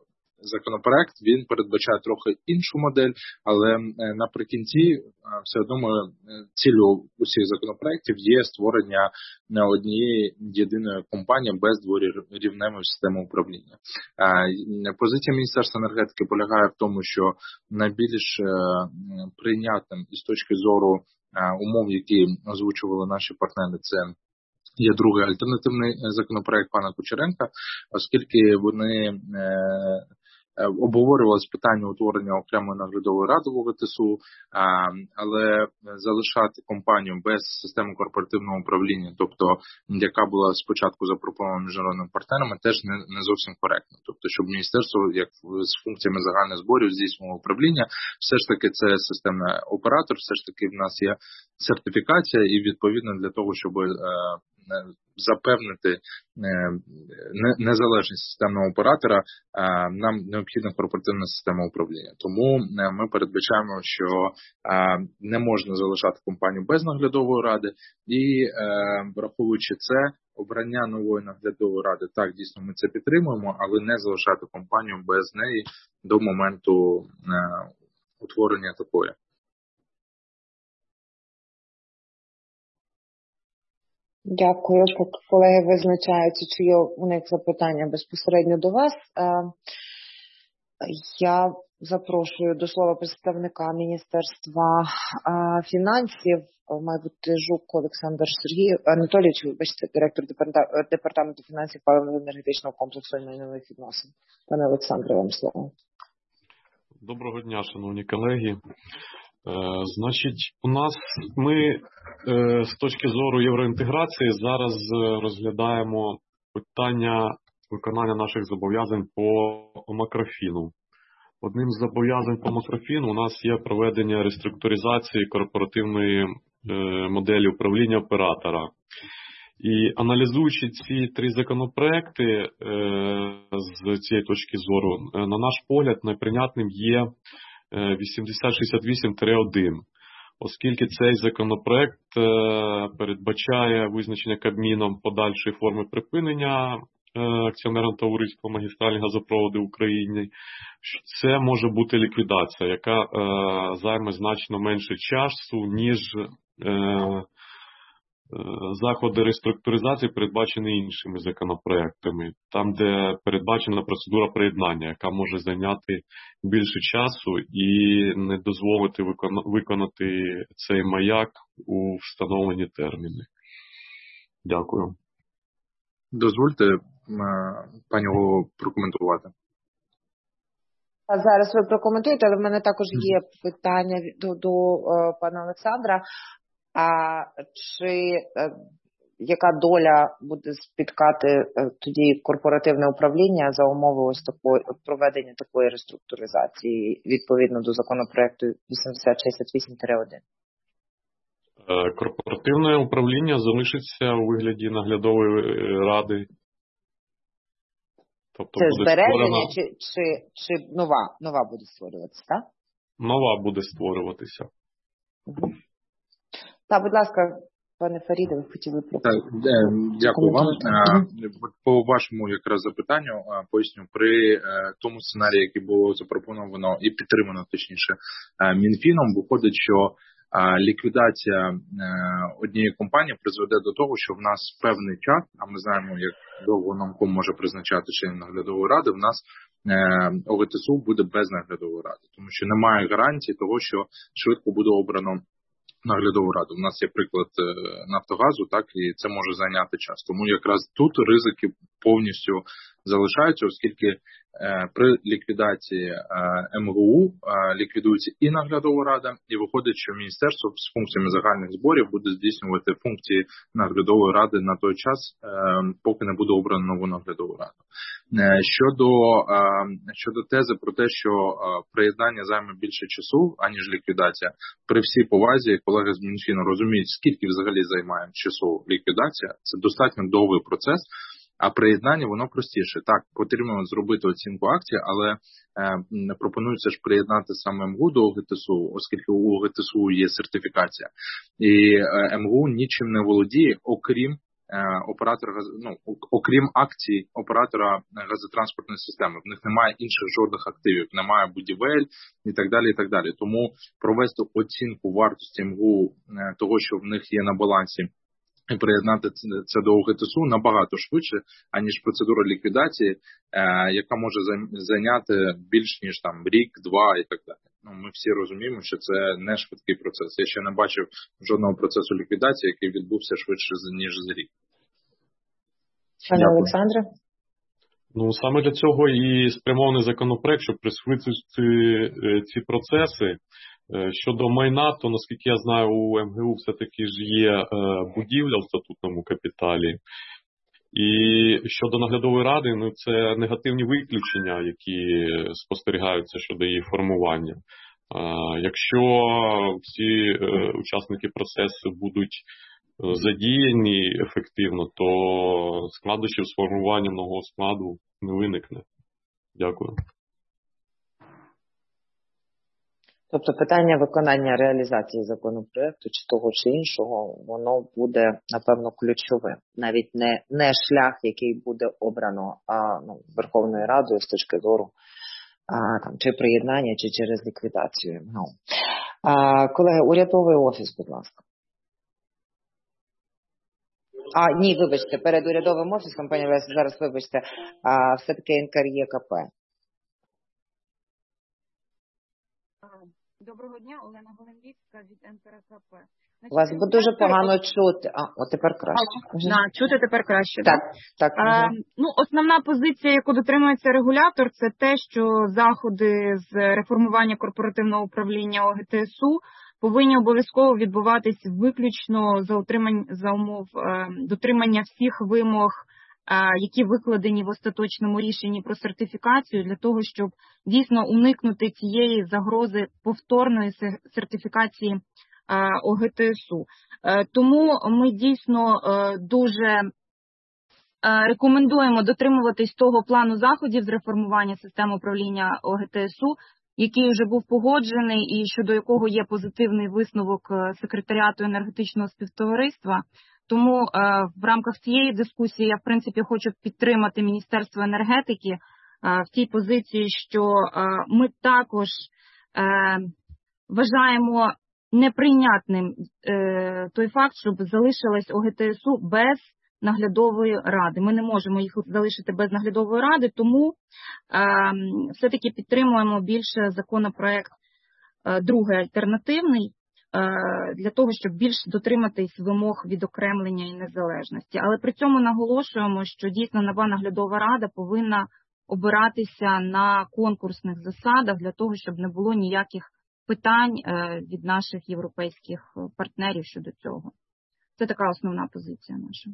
законопроект, він передбачає трохи іншу модель, але наприкінці все одно ми, ціллю усіх законопроектів є створення однієї єдиної компанії без дворівневої системи управління. Позиція Міністерства енергетики полягає в тому, що найбільш прийнятним із точки зору умов, які озвучували наші партнери, це є другий альтернативний законопроект пана Кучеренка, оскільки вони обговорювалось питання утворення окремої наглядової ради в ОГТСУ, але залишати компанію без системи корпоративного управління, тобто яка була спочатку запропонована міжнародними партнерами, теж не, не зовсім коректно. Тобто, щоб міністерство, як з функціями загальних зборів, здійснювало управління, все ж таки це системний оператор, все ж таки в нас є сертифікація, і відповідно для того, щоб запевнити незалежність системного оператора, нам необхідна корпоративна система управління. Тому ми передбачаємо, що не можна залишати компанію без наглядової ради і, враховуючи це, обрання нової наглядової ради, так, дійсно, ми це підтримуємо, але не залишати компанію без неї до моменту утворення такої. Дякую. Поки колеги визначаються, чи є у них запитання безпосередньо до вас. Я запрошую до слова представника Міністерства фінансів, має бути Жук Олександр Сергій Анатолійович, вибачте, директор департаменту фінансів паливно-енергетичного комплексу і майнових відносин. Пане Олександре, вам слово. Доброго дня, шановні колеги. Значить, у нас ми з точки зору євроінтеграції зараз розглядаємо питання виконання наших зобов'язань по макрофіну. Одним з зобов'язань по макрофіну у нас є проведення реструктуризації корпоративної моделі управління оператора. І аналізуючи ці три законопроекти з цієї точки зору, на наш погляд, найприйнятним є вісімдесят шістдесят вісім один, оскільки цей законопроект передбачає визначення Кабміном подальшої форми припинення акціонерного товариства «Магістральні газопроводи України». Це може бути ліквідація, яка займе значно менше часу, ніж заходи реструктуризації передбачені іншими законопроектами, там, де передбачена процедура приєднання, яка може зайняти більше часу і не дозволити виконати цей маяк у встановлені терміни. Дякую. Дозвольте, пані голово, прокоментувати. А зараз ви прокоментуєте, але в мене також є питання до, до пана Олександра. А чи яка доля буде спіткати тоді корпоративне управління за умови ось такої проведення такої реструктуризації відповідно до законопроекту вісімдесят шістдесят вісім один? Корпоративне управління залишиться у вигляді наглядової ради. Тобто це буде збереження створена... чи, чи, чи нова, нова буде створюватися, так? Нова буде створюватися. Угу. Так, будь ласка, пане Фаріде, ви хотіли про так, дякую вам. По вашому якраз запитанню поясню, при тому сценарії, який було запропоновано і підтримано, точніше, Мінфіном, виходить, що ліквідація однієї компанії призведе до того, що в нас певний час, а ми знаємо, як довго намком може призначати член наглядової ради, в нас ОГТСУ буде без наглядової ради, тому що немає гарантії того, що швидко буде обрано наглядову раду. У нас є приклад Нафтогазу, так, і це може зайняти час. Тому якраз тут ризики повністю залишаються, оскільки при ліквідації ем ге у ліквідується і наглядова рада, і виходить, що міністерство з функціями загальних зборів буде здійснювати функції наглядової ради на той час, поки не буде обрано нову наглядову раду. Щодо, щодо тези про те, що приєднання займе більше часу, аніж ліквідація, при всій повазі колеги з Мінфіну розуміють, скільки взагалі займає часу ліквідація. Це достатньо довгий процес. А приєднання, воно простіше. Так, потрібно зробити оцінку акції, але е, пропонується ж приєднати саме ем ге у до ОГТСУ, оскільки у ОГТСУ є сертифікація. І е, ем ге у нічим не володіє, окрім оператор, ну, окрім акцій оператора газотранспортної системи. В них немає інших жодних активів, немає будівель і так далі, і так далі. Тому провести оцінку вартості МГУ того, що в них є на балансі, і приєднати це до ОГТСУ набагато швидше, аніж процедура ліквідації, е, яка може зайняти більш ніж там рік, два і так далі. Ну, ми всі розуміємо, що це не швидкий процес. Я ще не бачив жодного процесу ліквідації, який відбувся швидше, ніж за рік. Пане Олександре? Ну, саме для цього і спрямований законопроект, щоб пришвидшити ці процеси. Щодо майна, то, наскільки я знаю, у МГУ все-таки ж є будівля в статутному капіталі. І щодо наглядової ради, ну, це негативні виключення, які спостерігаються щодо її формування. Якщо всі учасники процесу будуть задіяні ефективно, то складнощів з формуванням нового складу не виникне. Дякую. Тобто питання виконання реалізації законопроекту чи того чи іншого, воно буде, напевно, ключовим. Навіть не, не шлях, який буде обрано а, ну, Верховною Радою з точки зору а, там, чи приєднання, чи через ліквідацію. Ну. А, колеги, урядовий офіс, будь ласка. А, ні, вибачте, перед урядовим офісом, пані Лесі, зараз вибачте, а, все-таки НКРЄКП. Доброго дня, Олена Голембівська від НКРКП. Вас буде дуже погано чути. А, от тепер краще. Угу. Да, чути тепер краще. Так, так. А, угу. Ну, основна позиція, яку дотримується регулятор, це те, що заходи з реформування корпоративного управління ОГТСУ повинні обов'язково відбуватись виключно за, утримання, за умов е, дотримання всіх вимог, які викладені в остаточному рішенні про сертифікацію, для того, щоб дійсно уникнути цієї загрози повторної сертифікації ОГТСУ. Тому ми дійсно дуже рекомендуємо дотримуватись того плану заходів з реформування системи управління ОГТСУ, який вже був погоджений і щодо якого є позитивний висновок секретаріату енергетичного співтовариства. Тому е, в рамках цієї дискусії я, в принципі, хочу підтримати Міністерство енергетики е, в тій позиції, що е, ми також е, вважаємо неприйнятним е, той факт, щоб залишилась ОГТСУ без наглядової ради. Ми не можемо їх залишити без наглядової ради, тому е, все-таки підтримуємо більше законопроект е, другий альтернативний, для того, щоб більш дотриматись вимог відокремлення і незалежності. Але при цьому наголошуємо, що дійсно нова наглядова рада повинна обиратися на конкурсних засадах для того, щоб не було ніяких питань від наших європейських партнерів щодо цього. Це така основна позиція наша.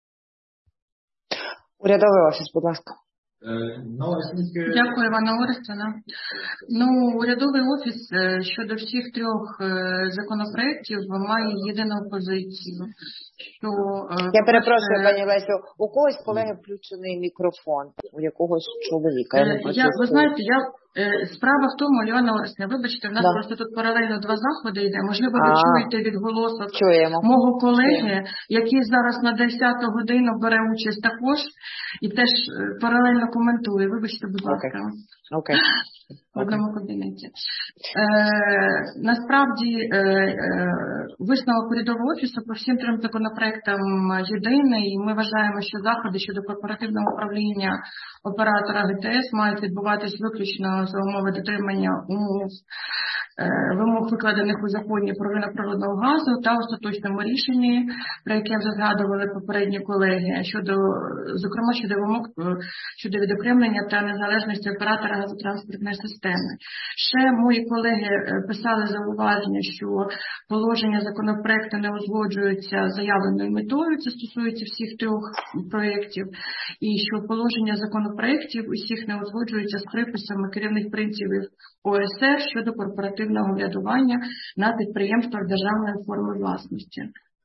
Урядовий офіс, будь ласка. Дякую, Івана Орестівна. Ну, урядовий офіс щодо всіх трьох законопроєктів має єдину позицію. Що, Я перепрошую, пані Лесю, у когось, колеги, включений мікрофон, у якогось чоловіка. Я, я ви знаєте, я справа в тому, Івана Орестівна, вибачте, в нас да. просто тут паралельно два заходи йде. Можливо, ви а, чуєте відголосок чуємо. мого колеги, чуємо. який зараз на десяту годину бере участь також і теж паралельно коментує. Вибачте, будь ласка. Окей. Okay. В одному кабінеті. Е, насправді, е, е, висновок урядового офісу по всім трьом законопроектам єдиний, і ми вважаємо, що заходи щодо корпоративного управління оператора ГТС мають відбуватись виключно за умови дотримання умов, е, вимог, викладених у законі про ринок природного газу та остаточному рішенні, про яке вже згадували попередні колеги, щодо, зокрема, щодо вимог щодо відокремлення та незалежності оператора газотранспортної системи. Ще мої колеги писали зауваження, що положення законопроекту не узгоджуються з заявленою метою, це стосується всіх трьох проєктів, і що положення законопроєктів усіх не узгоджуються з приписами керівних принципів ОСР щодо корпоративного врядування на підприємствах державної форми власності.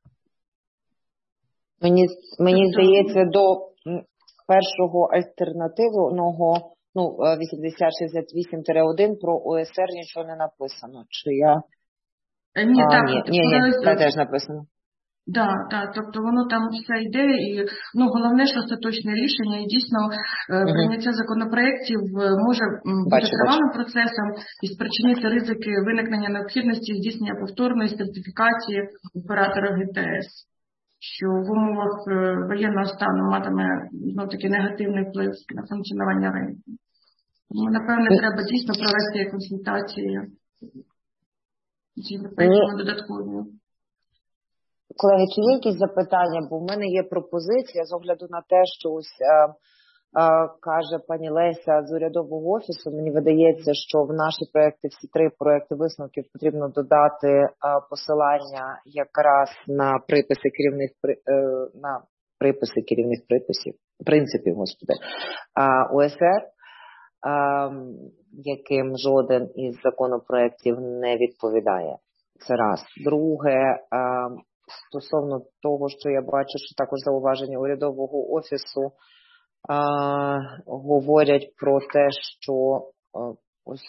Мені, мені здається, до першого альтернативного, ну, вісімдесят шістдесят вісім один про ОСР нічого не написано. Чи я... Ні, а, так, ні, ні, ні, це теж написано. Да, да, тобто воно там все йде, і ну головне, що остаточне рішення, і дійсно е, прийняття законопроєктів е, може м, бути Бачу, тривалим процесом і спричинити ризики виникнення необхідності здійснення повторної сертифікації оператора ге те ес, що в умовах е, воєнного стану матиме знов таки негативний вплив на функціонування ринку. Тому, напевне, треба дійсно провести консультації з європейськими додатковими. Колеги, чи є якісь запитання? Бо в мене є пропозиція з огляду на те, що ось е, е, каже пані Леся з урядового офісу. Мені видається, що в наші проекти, всі три проекти висновків, потрібно додати е, посилання якраз на приписи керівних е, на приписи керівних приписів, принципів, господи, о ес ер, е, яким жоден із законопроектів не відповідає. Це раз. Друге, е, стосовно того, що я бачу, що також зауваження урядового офісу а, говорять про те, що а, ось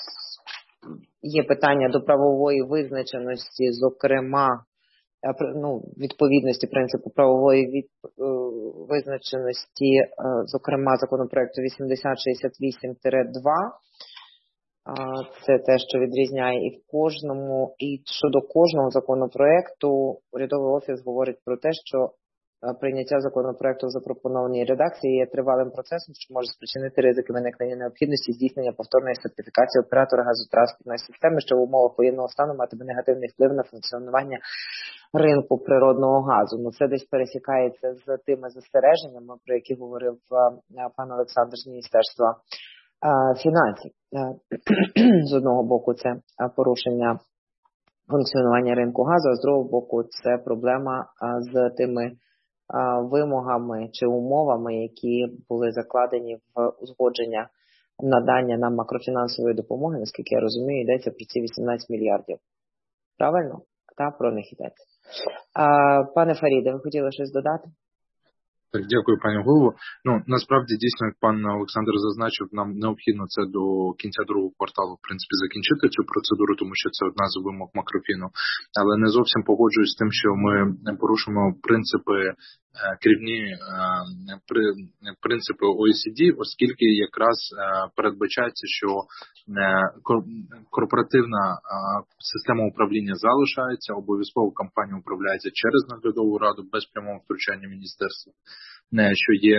є питання до правової визначеності, зокрема, ну, відповідності принципу правової від, визначеності, зокрема, законопроекту вісімдесят шістдесят вісім два. Це те, що відрізняє і в кожному, і щодо кожного законопроекту урядовий офіс говорить про те, що прийняття законопроекту в запропонованій редакції є тривалим процесом, що може спричинити ризики виникнення необхідності здійснення повторної сертифікації оператора газотранспортної системи, що в умовах воєнного стану матиме негативний вплив на функціонування ринку природного газу. Ну, це десь пересікається з тими застереженнями, про які говорив пан Олександр з Міністерства фінансів. З одного боку, це порушення функціонування ринку газу, а з другого боку, це проблема з тими вимогами чи умовами, які були закладені в узгодження надання нам макрофінансової допомоги, наскільки я розумію, йдеться про ці вісімнадцять мільярдів. Правильно? Та, про них йдеться. Пане Фаріде, ви хотіли щось додати? Так, дякую, пані голово. Ну, насправді, дійсно, як пан Олександр зазначив, нам необхідно це до кінця другого кварталу, в принципі, закінчити цю процедуру, тому що це одна з вимог макрофіну. Але не зовсім погоджуюсь з тим, що ми порушимо принципи, керівні принципи о і сі ді, оскільки якраз передбачається, що корпоративна система управління залишається, обов'язково компанія управляється через наглядову раду без прямого втручання міністерства, що є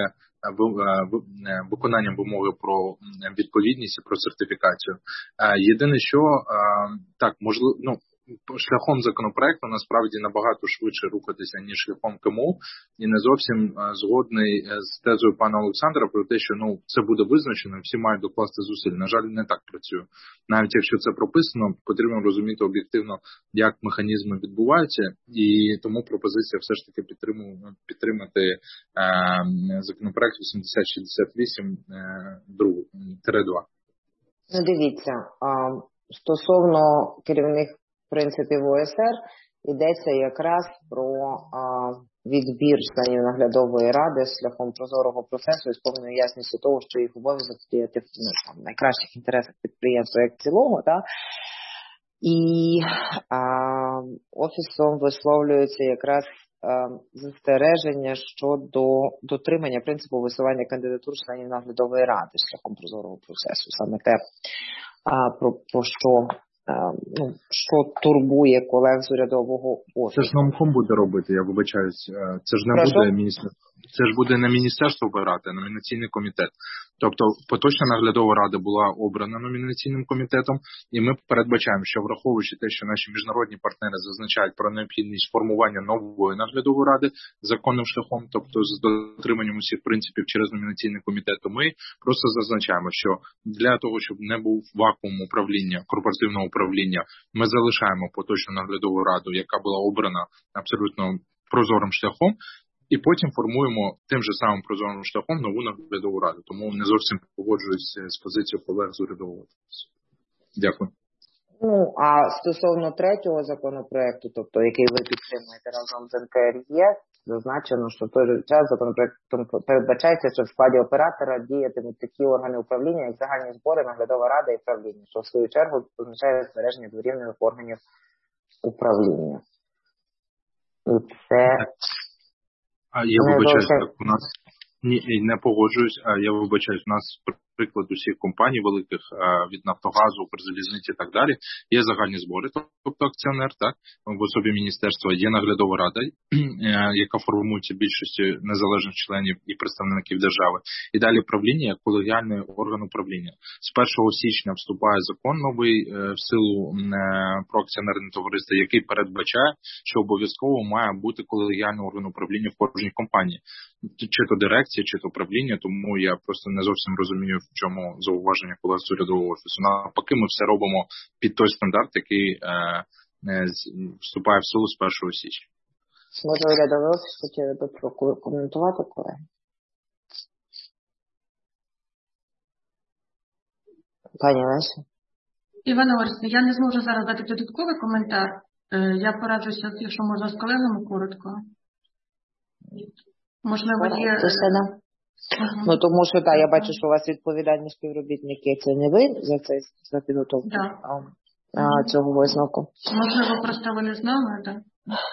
виконанням вимоги про відповідність і про сертифікацію. Єдине, що так, можливо, ну, шляхом законопроекту насправді набагато швидше рухатися, ніж шляхом ка ем у, і не зовсім згодний з тезою пана Олександра про те, що ну це буде визначено, всі мають докласти зусиль. На жаль, не так працює. Навіть якщо це прописано, потрібно розуміти об'єктивно, як механізми відбуваються, і тому пропозиція все ж таки підтримати е, законопроект вісімдесят шістдесят вісім два. Ну, дивіться, стосовно керівних принципів о ес ер йдеться якраз про а, відбір членів наглядової ради шляхом прозорого процесу і з повною ясністю того, що їх обов'язок діяти в ну, найкращих інтересах підприємства як цілого. Та? І а, офісом висловлюється якраз а, застереження щодо дотримання принципу висування кандидатур членів наглядової ради шляхом прозорого процесу. Саме те, а, про, про що Ну, що турбує колег з урядового офісу. Це ж намком буде робити, я вибачаюсь. Це ж не Прошу? буде міністерство. Це ж буде не міністерство обирати, а номінаційний комітет. Тобто поточна наглядова рада була обрана номінаційним комітетом, і ми передбачаємо, що враховуючи те, що наші міжнародні партнери зазначають про необхідність формування нової наглядової ради законним шляхом, тобто з дотриманням усіх принципів через номінаційний комітет, то ми просто зазначаємо, що для того, щоб не був вакуум управління, корпоративного управління, ми залишаємо поточну наглядову раду, яка була обрана абсолютно прозорим шляхом, і потім формуємо тим же самим прозорим шляхом нову наглядову раду. Тому не зовсім погоджуюся з позицією колег з урядового офісу. Дякую. Ну, а стосовно третього законопроекту, тобто який ви підтримуєте разом з ен ка ер є, зазначено, що в той же час законопроектом передбачається, що в складі оператора діятимуть такі органи управління, як загальні збори, наглядова рада і правління, що в свою чергу означає збереження дворівневих органів управління. І це... А я вибачаюсь, так, у нас ні, не погоджуюсь, а я вибачаюсь, у нас приклад усіх компаній великих від Нафтогазу, Укрзалізниці і так далі, є загальні збори, тобто акціонер, так, в особі міністерства, є наглядова рада, яка формується більшістю незалежних членів і представників держави, і далі правління як колегіальний орган управління. З першого січня вступає закон новий в силу про акціонерне товариство, який передбачає, що обов'язково має бути колегіальний орган управління в кожній компанії, чи то дирекція, чи то правління, тому я просто не зовсім розумію, в чому зауваження колег з урядового офісу. Навпаки, ми все робимо під той стандарт, який е, е, вступає в силу з першого січня. Може, урядовий офіс хотів би прокоментувати, колеги? Пані Леся? Івана Орсівна, я не зможу зараз дати додатковий коментар. Я пораджуся, якщо можна, з колегами коротко. Можливо, є... Ага. Ну, тому що, так, я бачу, що у вас відповідальні співробітники, це не ви за це, за підготовку да. а, цього висновку? Можливо, просто ви не знали, так?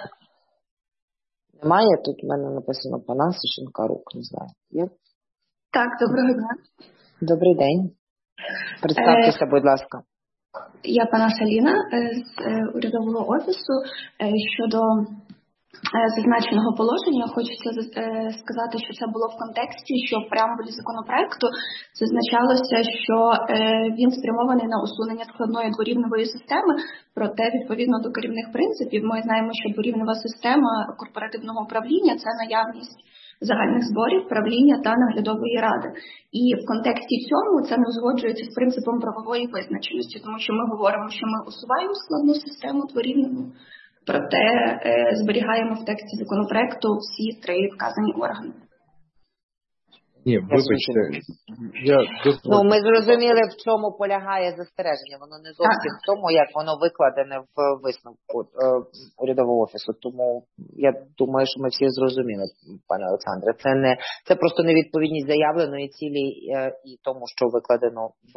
Немає, тут в мене написано Панасишенка, рук, не знаю. Є? Так, доброго дня. Добрий день. Представтеся, е... будь ласка. Я Панас Аліна з урядового офісу. Щодо зазначеного положення, хочеться сказати, що це було в контексті, що в преамбулі законопроекту зазначалося, що він спрямований на усунення складної дворівневої системи, проте відповідно до керівних принципів ми знаємо, що дворівнева система корпоративного управління – це наявність загальних зборів, правління та наглядової ради. І в контексті цьому це не узгоджується з принципом правової визначеності, тому що ми говоримо, що ми усуваємо складну систему дворівневу, проте е, зберігаємо в тексті законопроекту всі три вказані органи. Ні, вибачте. Я... Ну, ми зрозуміли, в чому полягає застереження. Воно не зовсім в тому, як воно викладене в висновку е, урядового офісу. Тому я думаю, що ми всі зрозуміли, пане Олександре. Це не це просто невідповідність заявленої цілі е, і тому, що викладено в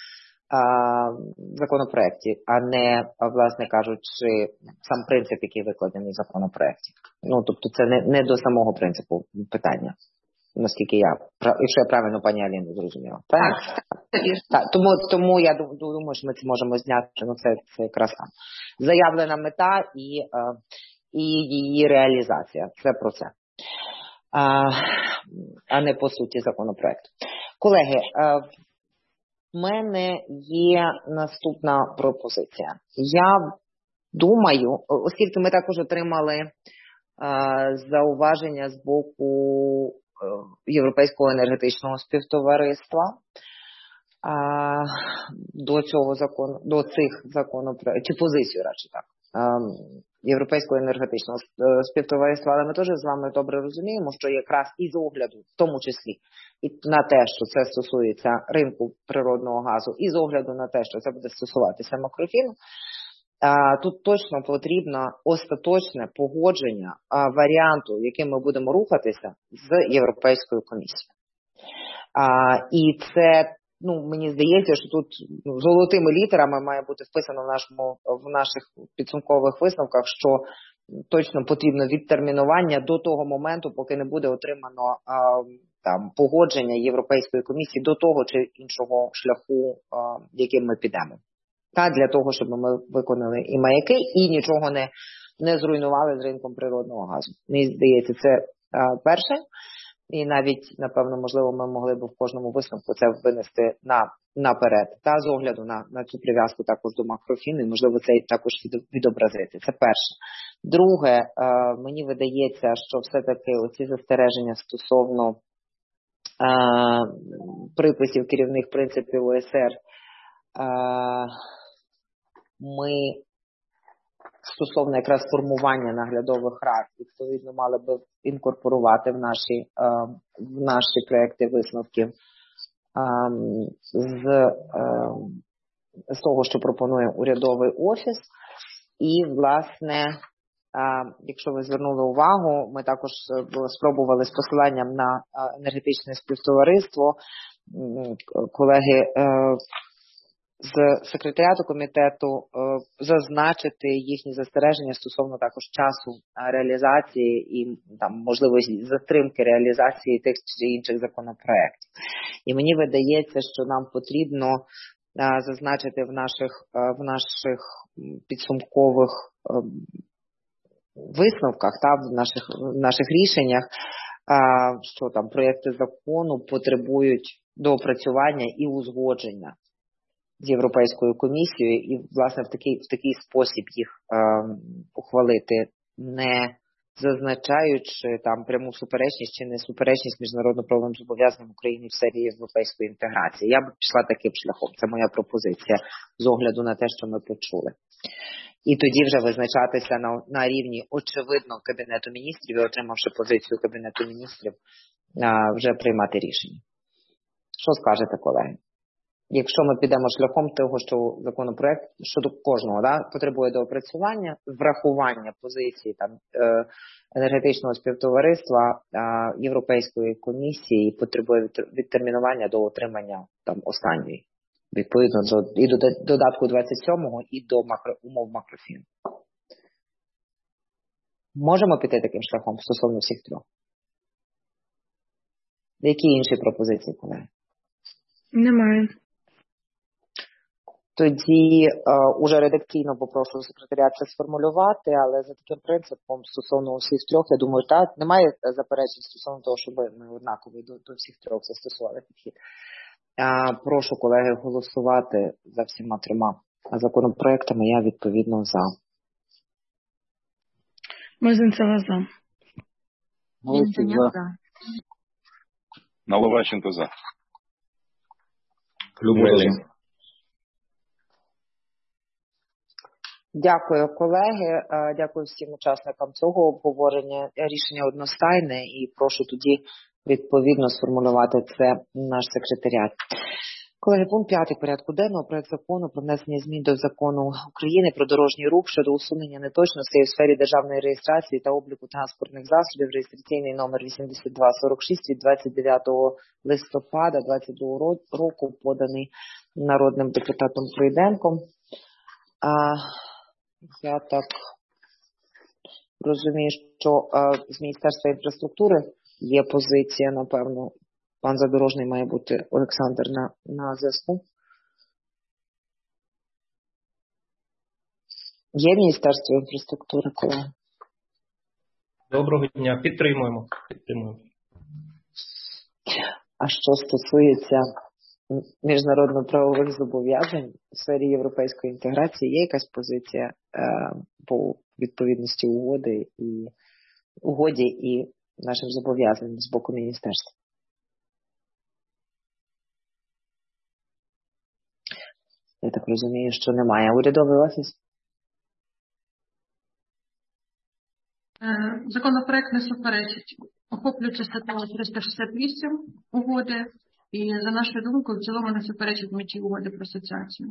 в законопроекті, а не, власне кажучи, сам принцип, який викладений в законопроекті. Ну, тобто це не, не до самого принципу питання, наскільки я, якщо я правильно пані Аліну зрозуміла. Так, так. так. Тому, тому я думаю, що ми це можемо зняти, ну це, це якраз там. Заявлена мета і, і її реалізація. Це про це. А, а не по суті законопроекту. Колеги, в мене є наступна пропозиція. Я думаю, оскільки ми також отримали е, зауваження з боку е, Європейського енергетичного співтовариства е, до цього закону, до цих законопроєктів, чи позицію радше так, е, Європейського енергетичного співтовариства, але ми теж з вами добре розуміємо, що якраз із огляду, в тому числі, і на те, що це стосується ринку природного газу, і з огляду на те, що це буде стосуватися макрофіну, тут точно потрібно остаточне погодження варіанту, яким ми будемо рухатися з Європейською комісією. І це, ну, мені здається, що тут золотими літерами має бути вписано в нашому в наших підсумкових висновках, що точно потрібно відтермінування до того моменту, поки не буде отримано а, там погодження Європейської комісії до того чи іншого шляху, а, яким ми підемо. Та для того, щоб ми виконали і маяки, і нічого не, не зруйнували з ринком природного газу. Мені здається, це а, перше. І навіть, напевно, можливо, ми могли б в кожному висновку це винести на, наперед. Та з огляду на, на цю прив'язку також до макрофіну, і, можливо, це також відобразити. Це перше. Друге, е, мені видається, що все-таки оці застереження стосовно е, приписів керівних принципів ОЕСР е, ми стосовно якраз формування наглядових рад, відповідно, мали би інкорпорувати в наші, е, в наші проекти висновків е, з, е, з того, що пропонує урядовий офіс. І, власне, е, якщо ви звернули увагу, ми також спробували з посиланням на енергетичне співтовариство, колеги е, з секретаріату комітету зазначити їхні застереження стосовно також часу реалізації і там можливості затримки реалізації тих чи інших законопроєктів. І мені видається, що нам потрібно зазначити в наших, в наших підсумкових висновках, та, в наших, в наших рішеннях, що там проєкти закону потребують доопрацювання і узгодження з Європейською комісією і, власне, в такий, в такий спосіб їх е, ухвалити, не зазначаючи там пряму суперечність чи несуперечність міжнародно-правовим зобов'язанням України в сфері європейської інтеграції. Я б пішла таким шляхом, це моя пропозиція з огляду на те, що ми почули. І тоді вже визначатися на, на рівні, очевидно, Кабінету міністрів і, отримавши позицію Кабінету міністрів, а, вже приймати рішення. Що скажете, колеги? Якщо ми підемо шляхом того, що законопроект щодо кожного да, потребує доопрацювання, врахування позиції там, енергетичного співтовариства, Європейської комісії і потребує відтермінування до отримання там, останньої, відповідно до, і до додатку двадцять сьомого, і до макро, умов макрофіну. Можемо піти таким шляхом стосовно всіх трьох? Які інші пропозиції, колеги? Немає. Тоді е, уже редакційно попрошу секретаріат це сформулювати, але за таким принципом стосовно усіх трьох, я думаю, так, немає заперечень стосовно того, щоб ми однаково до, до всіх трьох застосували підхід. Е, прошу, колеги, голосувати за всіма трьома законопроектами. Я відповідно за. Мезенцева за. Голосів за. Наливайченко за. Любота за. Дякую, колеги. Дякую всім учасникам цього обговорення. Рішення одностайне і прошу тоді відповідно сформулювати це наш секретаріат. Колеги, пункт п'ятий порядку денного, проект закону про внесення змін до закону України про дорожній рух щодо усунення неточностей у сфері державної реєстрації та обліку транспортних засобів, реєстраційний номер вісімдесят два сорок шість від двадцять дев'ятого листопада двадцять другого року, поданий народним депутатом Пройденком. А, я так розумію, що а, з Міністерства інфраструктури є позиція, напевно. Пан Задорожний має бути Олександр на, на зв'язку. Є Міністерство інфраструктури, колеги? Доброго дня. Підтримуємо. Підтримуємо. А що стосується міжнародно-правових зобов'язань у сфері європейської інтеграції, є якась позиція е, по відповідності угоди і угоді і нашим зобов'язанням з боку міністерства? Я так розумію, що немає. Урядовий офіс? Законопроект не суперечить. Охоплюється статтею триста шістдесят вісім угоди і, за нашою думкою, в цілому не суперечить меті угоди про асоціацію.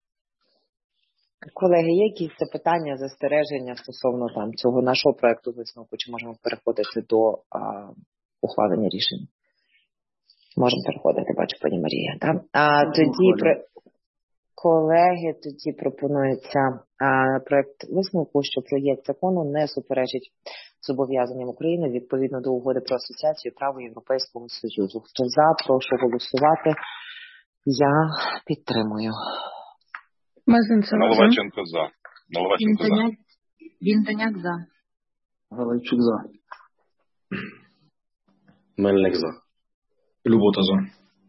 Колеги, є якісь запитання, застереження стосовно там цього нашого проекту висновку, чи можемо переходити до а, ухвалення рішень? Можемо переходити, бачу, пані Марія. Так? А тоді, при... колеги, тоді пропонується а, проект висновку, що проєкт закону не суперечить зобов'язанням України відповідно до угоди про асоціацію права Європейського Союзу. Хто за, прошу голосувати. Я підтримую. Наливайченко за. Наливайченко за. Вінтоняк за. Галайчук за. Мельник за. Любота за.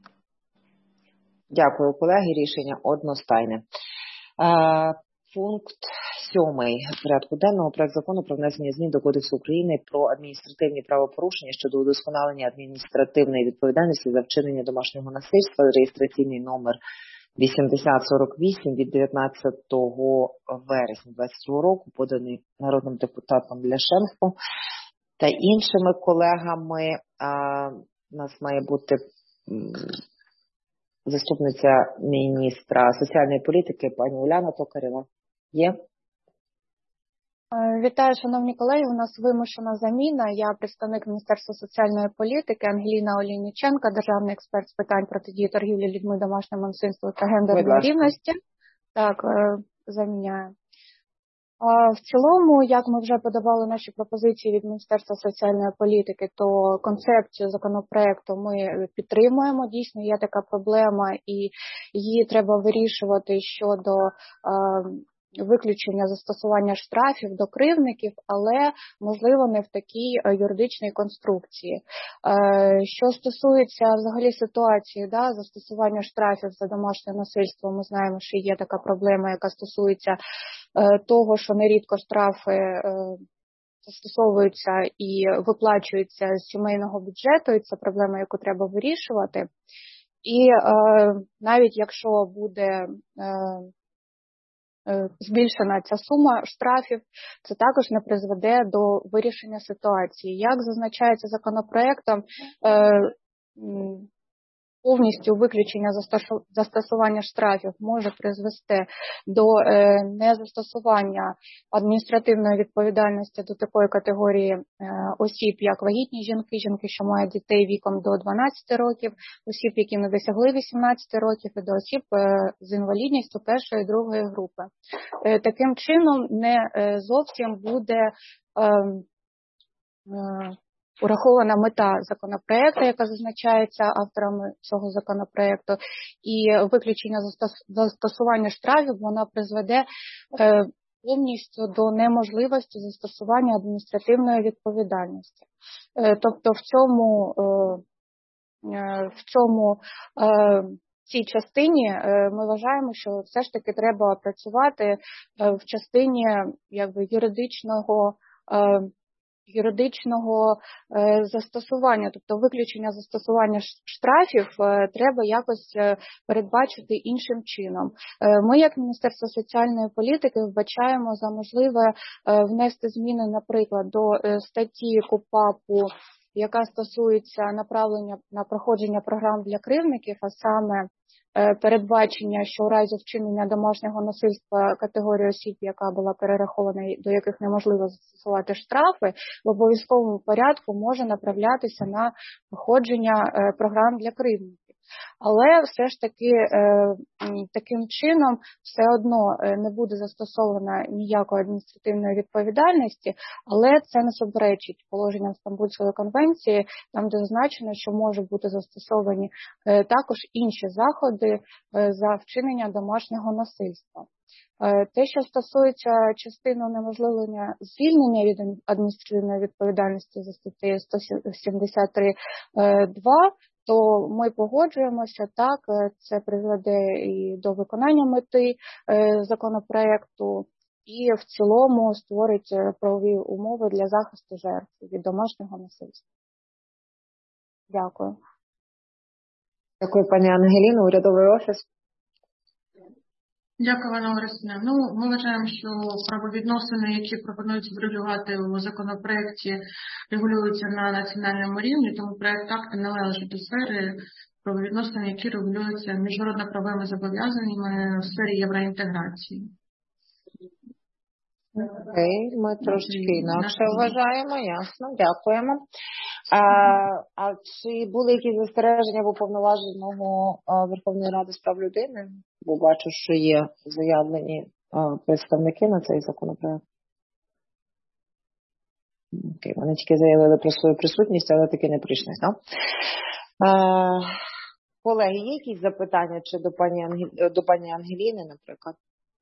Дякую, колеги. Рішення одностайне. Е, пункт сьомий порядку денного. Проект закону про внесення змін до Кодексу України про адміністративні правопорушення щодо удосконалення адміністративної відповідальності за вчинення домашнього насильства. Реєстраційний номер вісімдесят сорок вісім від дев'ятнадцятого вересня двадцять другого року, поданий народним депутатом Ляшенко та іншими колегами. А, у нас має бути заступниця міністра соціальної політики пані Уляна Токарєва. Є? Вітаю, шановні колеги. У нас вимушена заміна. Я представник Міністерства соціальної політики Ангеліна Олійниченка, державний експерт з питань протидії торгівлі людьми, домашньому насильству та гендерної рівності. Так, заміняю. В цілому, як ми вже подавали наші пропозиції від Міністерства соціальної політики, то концепцію законопроекту ми підтримуємо. Дійсно, є така проблема і її треба вирішувати щодо виключення застосування штрафів до кривдників, але, можливо, не в такій юридичній конструкції. Що стосується взагалі ситуації, да, застосування штрафів за домашнє насильство, ми знаємо, що є така проблема, яка стосується того, що нерідко штрафи застосовуються і виплачуються з сімейного бюджету, і це проблема, яку треба вирішувати. І навіть якщо буде збільшена ця сума штрафів, це також не призведе до вирішення ситуації. Як зазначається законопроектом, повністю виключення застосування штрафів може призвести до незастосування адміністративної відповідальності до такої категорії осіб, як вагітні жінки, жінки, що мають дітей віком до дванадцяти років, осіб, які не досягли вісімнадцяти років, і до осіб з інвалідністю першої і другої групи. Таким чином, не зовсім буде урахована мета законопроекту, яка зазначається авторами цього законопроекту, і виключення застосування штрафів, вона призведе повністю до неможливості застосування адміністративної відповідальності. Тобто в цьому, в цьому в цій частині ми вважаємо, що все ж таки треба працювати в частині якби юридичного юридичного е, застосування, тобто виключення застосування штрафів е, треба якось е, передбачити іншим чином. Е, ми, як Міністерство соціальної політики, вбачаємо за можливе е, внести зміни, наприклад, до е, статті КУпАПу, яка стосується направлення на проходження програм для кривдників, а саме передбачення, що у разі вчинення домашнього насильства категорії осіб, яка була перерахована, до яких неможливо застосувати штрафи, в обов'язковому порядку може направлятися на проходження програм для кривдників. Але все ж таки таким чином все одно не буде застосована ніякої адміністративної відповідальності, але це не суперечить положенням Стамбульської конвенції, там де зазначено, що можуть бути застосовані також інші заходи за вчинення домашнього насильства. Те, що стосується частини унеможливлення звільнення від адміністративної відповідальності за статтею сто сімдесят три два, то ми погоджуємося, так, це призведе і до виконання мети законопроекту, і в цілому створить правові умови для захисту жертв від домашнього насильства. Дякую. Дякую, пані Ангеліно. Урядовий офіс. Дякую, Анна Орестівна. Ну, ми вважаємо, що правовідносини, які пропонуються врегулювати у законопроекті, регулюються на національному рівні, тому проект акту належить до сфери правовідносин, які регулюються міжнародно-правовими зобов'язаннями в сфері євроінтеграції. Окей, ми трошки інакше вважаємо, ясно, дякуємо. А, а чи були якісь застереження в уповноваженого Верховної Ради з прав людини? Бо бачу, що є заявлені а, представники на цей законопроект. Окей, вони тільки заявили про свою присутність, але таки не прийшли. No? А, колеги, є якісь запитання чи до пані, Ангел... до пані Ангеліни, наприклад?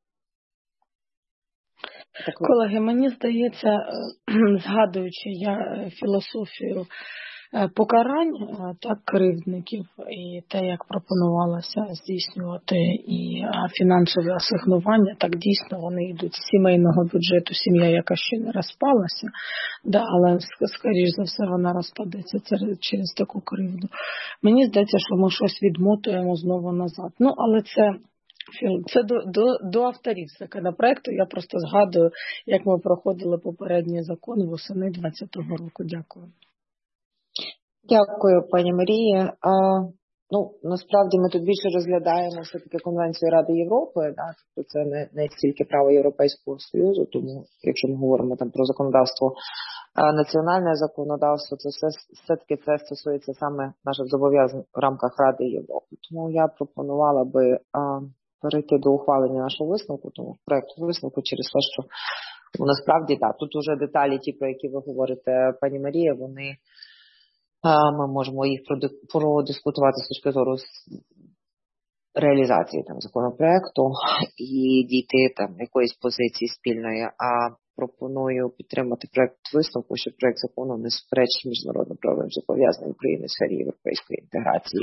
Колеги, мені здається, згадуючи я філософію покарань, так, кривдників, і те, як пропонувалося здійснювати і фінансові асигнування, так дійсно вони йдуть з сімейного бюджету, сім'я, яка ще не розпалася, да, але, скоріш за все, вона розпадеться через таку кривду. Мені здається, що ми щось відмотуємо знову назад. Ну, але це... Це до, до, до авторів законопроекту. Я просто згадую, як ми проходили попередній закон восени двадцятого року. Дякую. Дякую, пані Марія. Ну, насправді ми тут більше розглядаємо все-таки Конвенцію Ради Європи, да, тобто це не, не стільки право Європейського Союзу, тому якщо ми говоримо там про законодавство, національне законодавство, це все, все-таки це стосується саме наших зобов'язань в рамках Ради Європи. Тому я пропонувала би а, перейти до ухвалення нашого висновку, тому проєкту висновку через те, що ну, насправді, так, тут уже деталі, ті, про які ви говорите, пані Марія, вони ми можемо їх продискутувати з точки зору реалізації там законопроекту і дійти там якоїсь позиції спільної. А пропоную підтримати проект висновку, що проект закону не суперечить міжнародно-правовим зобов'язанням України в сфері європейської інтеграції.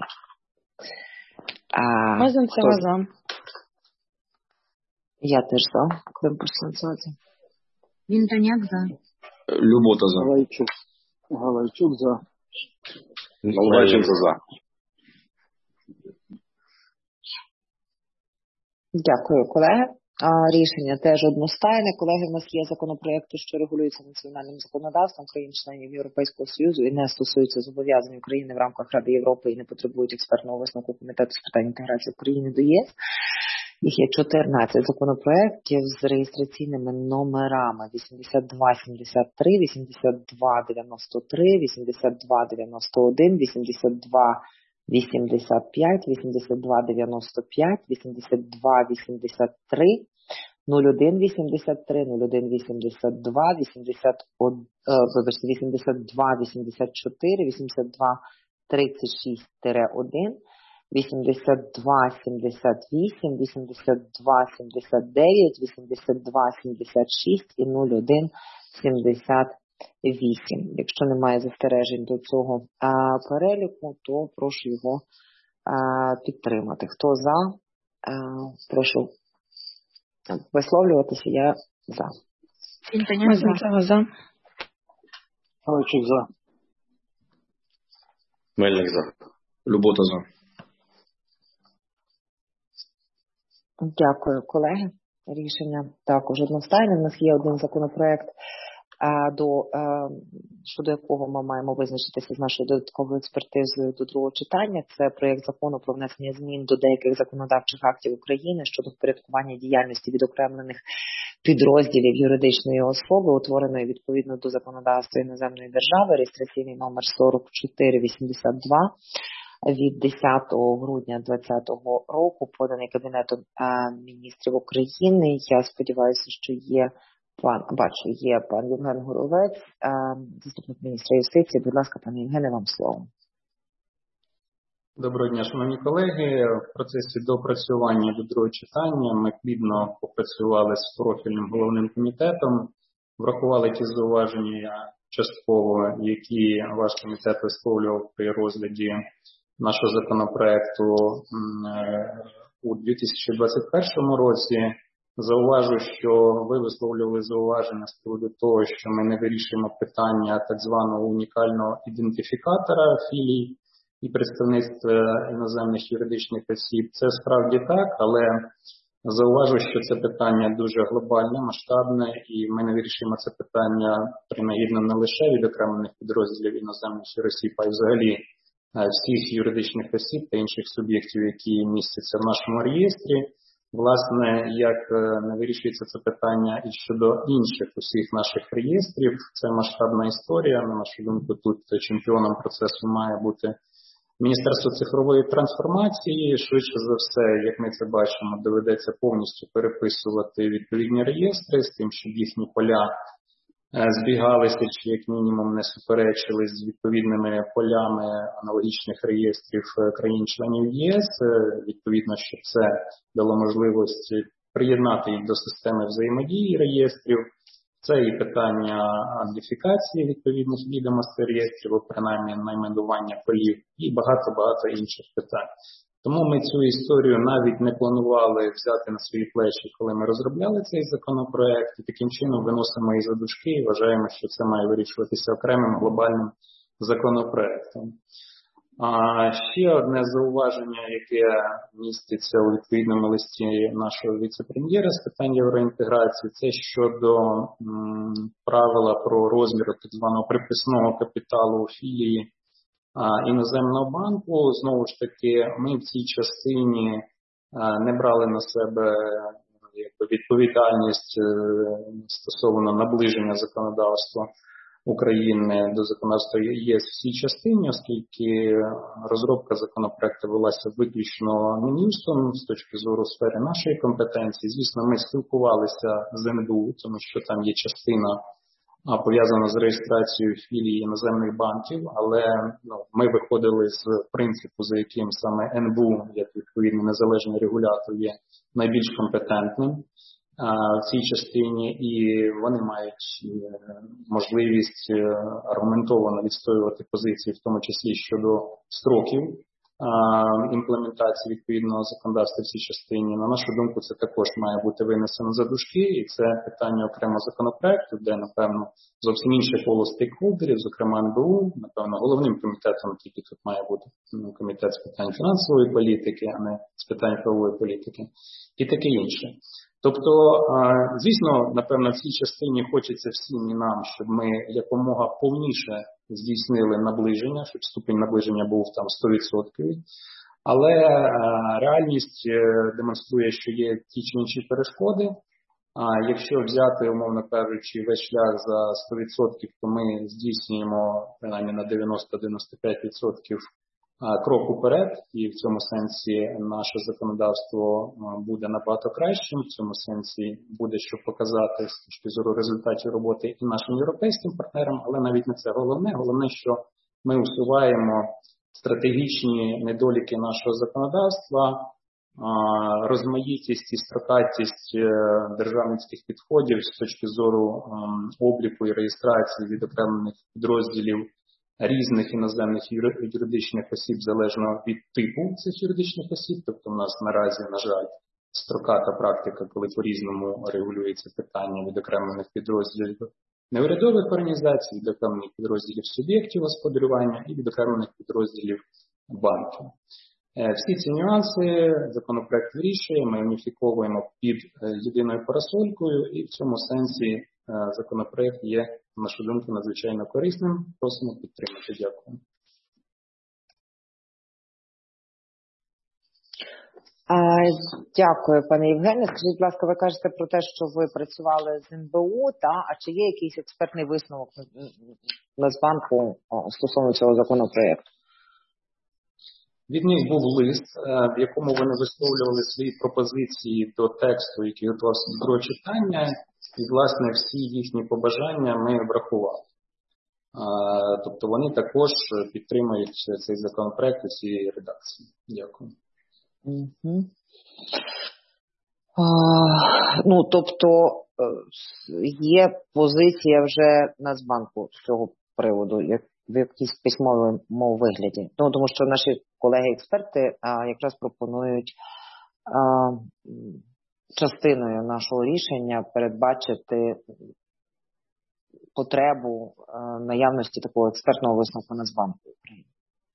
Мезенцева за. Я теж за. Климпуш-Цинцадзе. Вінтоняк за. Любота за. Галайчук. Галайчук за. Наливайченко за. Дякую, колеги. Рішення теж одностайне. Колеги, у нас є законопроекти, що регулюються національним законодавством країн-членів Європейського Союзу і не стосуються зобов'язань України в рамках Ради Європи і не потребують експертного висновку Комітету з питань інтеграції України до ЄС. Їх є чотирнадцять законопроєктів з реєстраційними номерами вісімдесят два сімдесят три, вісімдесят два дев'яносто три, вісімдесят два дев'яносто один, вісімдесят два вісімдесят п'ять, вісімдесят два дев'яносто п'ять, вісімдесят два вісімдесят три, нуль один вісімдесят три, нуль один вісімдесят два, вісімдесят один, вибачте, вісімдесят два вісімдесят чотири, вісімдесят два тридцять шість один, вісімдесят два сімдесят вісім, вісімдесят два сімдесят дев'ять, вісімдесят два сімдесят шість і нуль один сімдесят вісім. Якщо немає застережень до цього а, переліку, то прошу його а, підтримати. Хто за? А, прошу висловлюватися. Я за. Мезенцева за. Галайчук за. Мельник за. Любота за. Дякую, колеги. Рішення також одностайне. У нас є один законопроект, до, щодо якого ми маємо визначитися з нашою додатковою експертизою до другого читання. Це проєкт закону про внесення змін до деяких законодавчих актів України щодо впорядкування діяльності відокремлених підрозділів юридичної особи, утвореної відповідно до законодавства іноземної держави, реєстраційний номер сорок чотири вісімдесят два. Від десятого грудня двадцятого року, поданий Кабінетом міністрів України. Я сподіваюся, що є пан, бачу, є пан Євген Горовець, заступник міністра юстиції. Будь ласка, пане Євгене, вам слово. Доброго дня, шановні колеги. В процесі доопрацювання до другого читання ми плідно попрацювали з профільним головним комітетом, врахували ті зауваження частково, які ваш комітет висловлював при розгляді нашого законопроекту у дві тисячі двадцять першому році. Зауважу, що ви висловлювали зауваження з приводу того, що ми не вирішуємо питання так званого унікального ідентифікатора філій і представництва іноземних юридичних осіб. Це справді так, але зауважу, що це питання дуже глобальне, масштабне, і ми не вирішуємо це питання принагідно не лише відокремлених підрозділів іноземних осіб, а й взагалі всіх юридичних осіб та інших суб'єктів, які містяться в нашому реєстрі. Власне, як не вирішується це питання і щодо інших усіх наших реєстрів, це масштабна історія. На нашу думку, тут чемпіоном процесу має бути Міністерство цифрової трансформації. Швидше за все, як ми це бачимо, доведеться повністю переписувати відповідні реєстри з тим, щоб їхні поля збігалися чи як мінімум не суперечили з відповідними полями аналогічних реєстрів країн-членів ЄС. Відповідно, щоб це дало можливість приєднати їх до системи взаємодії реєстрів. Це і питання адрифікації відповідних відомостей реєстрів, принаймні найменування полів і багато-багато інших питань. Тому ми цю історію навіть не планували взяти на свої плечі, коли ми розробляли цей законопроект, і таким чином виносимо її за дужки і вважаємо, що це має вирішуватися окремим глобальним законопроектом. А ще одне зауваження, яке міститься у відповідному листі нашого віце-прем'єра з питань євроінтеграції, це щодо м, правила про розмір так званого приписного капіталу у філії іноземного банку. Знову ж таки, ми в цій частині не брали на себе якби відповідальність стосовно наближення законодавства України до законодавства ЄС в цій частині, оскільки розробка законопроекту велася виключно Мін'юстом з точки зору сфери нашої компетенції. Звісно, ми спілкувалися з ен бе у, тому що там є частина пов'язана з реєстрацією філій іноземних банків, але ну, ми виходили з принципу, за яким саме ен бе у, як відповідний незалежний регулятор, є найбільш компетентним в цій частині, і вони мають можливість аргументовано відстоювати позиції, в тому числі щодо строків імплементації відповідного законодавства в цій частині. На нашу думку, це також має бути винесено за дужки, і це питання окремо законопроекту, де, напевно, зовсім інше коло стейкхолдерів, зокрема ен бе у, напевно, головним комітетом, тільки тут має бути комітет з питань фінансової політики, а не з питань правової політики, і таке інше. Тобто, звісно, напевно, в цій частині хочеться всім і нам, щоб ми якомога повніше здійснили наближення, щоб ступінь наближення був там сто відсотків. Але реальність демонструє, що є ті чи інші перешкоди. Якщо взяти, умовно кажучи, весь шлях за сто відсотків, то ми здійснюємо принаймні на дев'яносто - дев'яносто п'ять відсотків крок уперед, і в цьому сенсі наше законодавство буде набагато кращим, в цьому сенсі буде що показати з точки зору результатів роботи і нашим європейським партнерам, але навіть не це головне. Головне, що ми усуваємо стратегічні недоліки нашого законодавства, розмаїтість і строкатість державницьких підходів з точки зору обліку і реєстрації відокремлених підрозділів різних іноземних юридичних осіб залежно від типу цих юридичних осіб. Тобто в нас наразі, на жаль, строката практика, коли по-різному регулюється питання відокремлених підрозділів неурядових організацій, відокремлених підрозділів суб'єктів господарювання і відокремлених підрозділів банків. Всі ці нюанси законопроект вирішує, ми уніфіковуємо під єдиною парасолькою, і в цьому сенсі законопроект є, на нашу думку, надзвичайно корисним. Просимо підтримати. Дякую. Дякую, пане Євгене. Скажіть, будь ласка, ви кажете про те, що ви працювали з ен бе у, та? А чи є якийсь експертний висновок Нацбанку стосовно цього законопроекту? Від них був лист, в якому вони висловлювали свої пропозиції до тексту, який готувався до другого читання, і, власне, всі їхні побажання ми врахували. Тобто вони також підтримують цей законопроект у цій редакції. Дякую. Угу. А, ну, тобто є позиція вже Нацбанку з цього приводу, як в якійсь письмовому вигляді. Ну, тому що наші колеги-експерти а, якраз пропонують а, частиною нашого рішення передбачити потребу а, наявності такого експертного висновку Нацбанку України.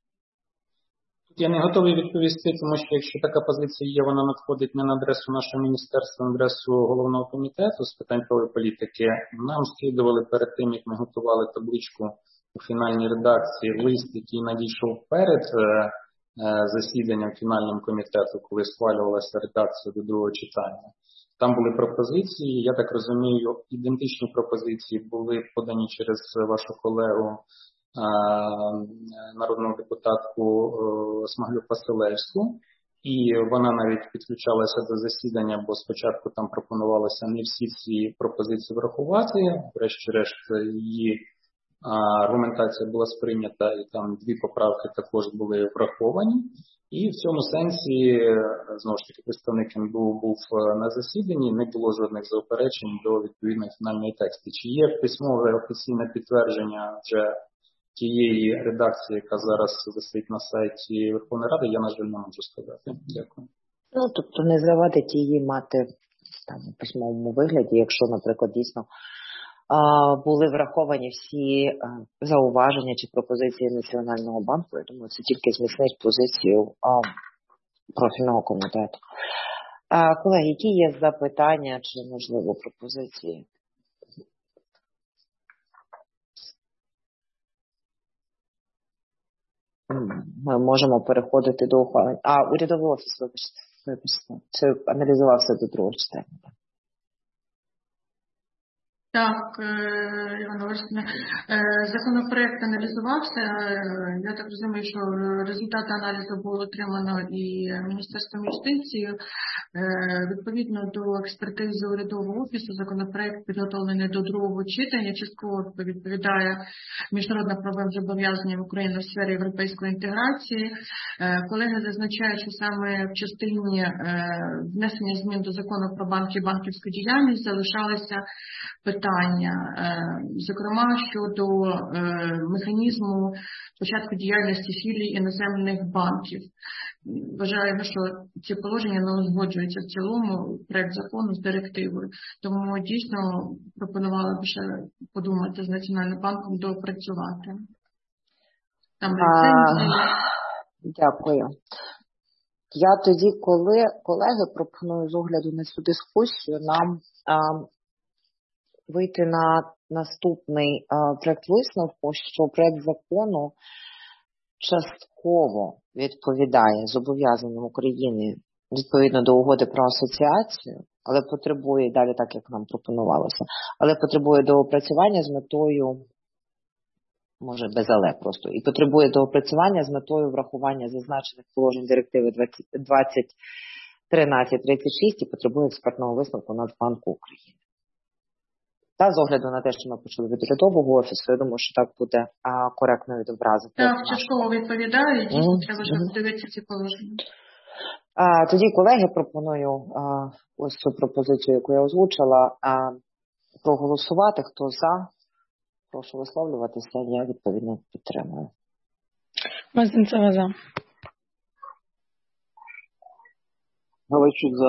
Я не готовий відповісти, тому що якщо така позиція є, вона надходить не на адресу нашого міністерства, а на адресу головного комітету з питань правової політики. Нам скидували перед тим, як ми готували табличку у фінальній редакції, лист, який надійшов перед е, е, засіданням фінальним комітету, коли схвалювалася редакція до другого читання. Там були пропозиції, я так розумію, ідентичні пропозиції були подані через вашу колегу, е, народну депутатку е, Смаглюк-Василевську. І вона навіть підключалася до засідання, бо спочатку там пропонувалося не всі ці пропозиції врахувати, врешті-решт її аргументація була сприйнята, і там дві поправки також були враховані. І в цьому сенсі, знову ж таки, представник ен бе у був на засіданні, не було жодних заперечень до відповідної фінальної тексту. Чи є письмове офіційне підтвердження вже тієї редакції, яка зараз висить на сайті Верховної Ради, я, на жаль, не можу сказати. Дякую. Ну, тобто не завадить її мати там у письмовому вигляді, якщо, наприклад, дійсно були враховані всі зауваження чи пропозиції Національного банку. Я думаю, це тільки зміцнить позицію профільного комітету. Колеги, які є запитання чи, можливо, пропозиції? ми можемо переходити до ухвалення. А, урядовий офіс, вибачте, вибачте. Це аналізувався до другого читання. Так, Івана Орестівна, законопроект аналізувався. Я так розумію, що результати аналізу було отримано і Міністерством юстиції. Відповідно до експертизи урядового офісу, законопроект підготовлений до другого читання, частково відповідає міжнародним правовим зобов'язанням України в сфері європейської інтеграції. Колеги зазначають, що саме в частині внесення змін до закону про банки і банківську діяльність залишалися питання, зокрема щодо механізму початку діяльності філій іноземних банків. Вважаю, що ці положення не узгоджуються в цілому проект закону з директивою. Тому дійсно пропонувала б ще подумати з Національним банком доопрацювати. Там ліцензії. Дякую. Я тоді, коли колеги, пропоную з огляду на цю дискусію нам а, вийти на наступний а, проект висновку, що проект закону частково відповідає зобов'язанням України відповідно до угоди про асоціацію, але потребує, далі так, як нам пропонувалося, але потребує доопрацювання з метою, може без але просто, і потребує доопрацювання з метою врахування зазначених положень директиви двадцять тринадцять тридцять шість і потребує експертного висновку Нацбанку України. Та з огляду на те, що ми почули від урядового офісу, я думаю, що так буде а, коректно відобразити. Так, частково відповідає, і дійсно mm-hmm. треба ж роздивитися ці положення. А, тоді, колеги, пропоную а, ось цю пропозицію, яку я озвучила, а, проголосувати. Хто за? Прошу висловлюватися, я відповідно підтримую. Мезенцева за. Галайчук за.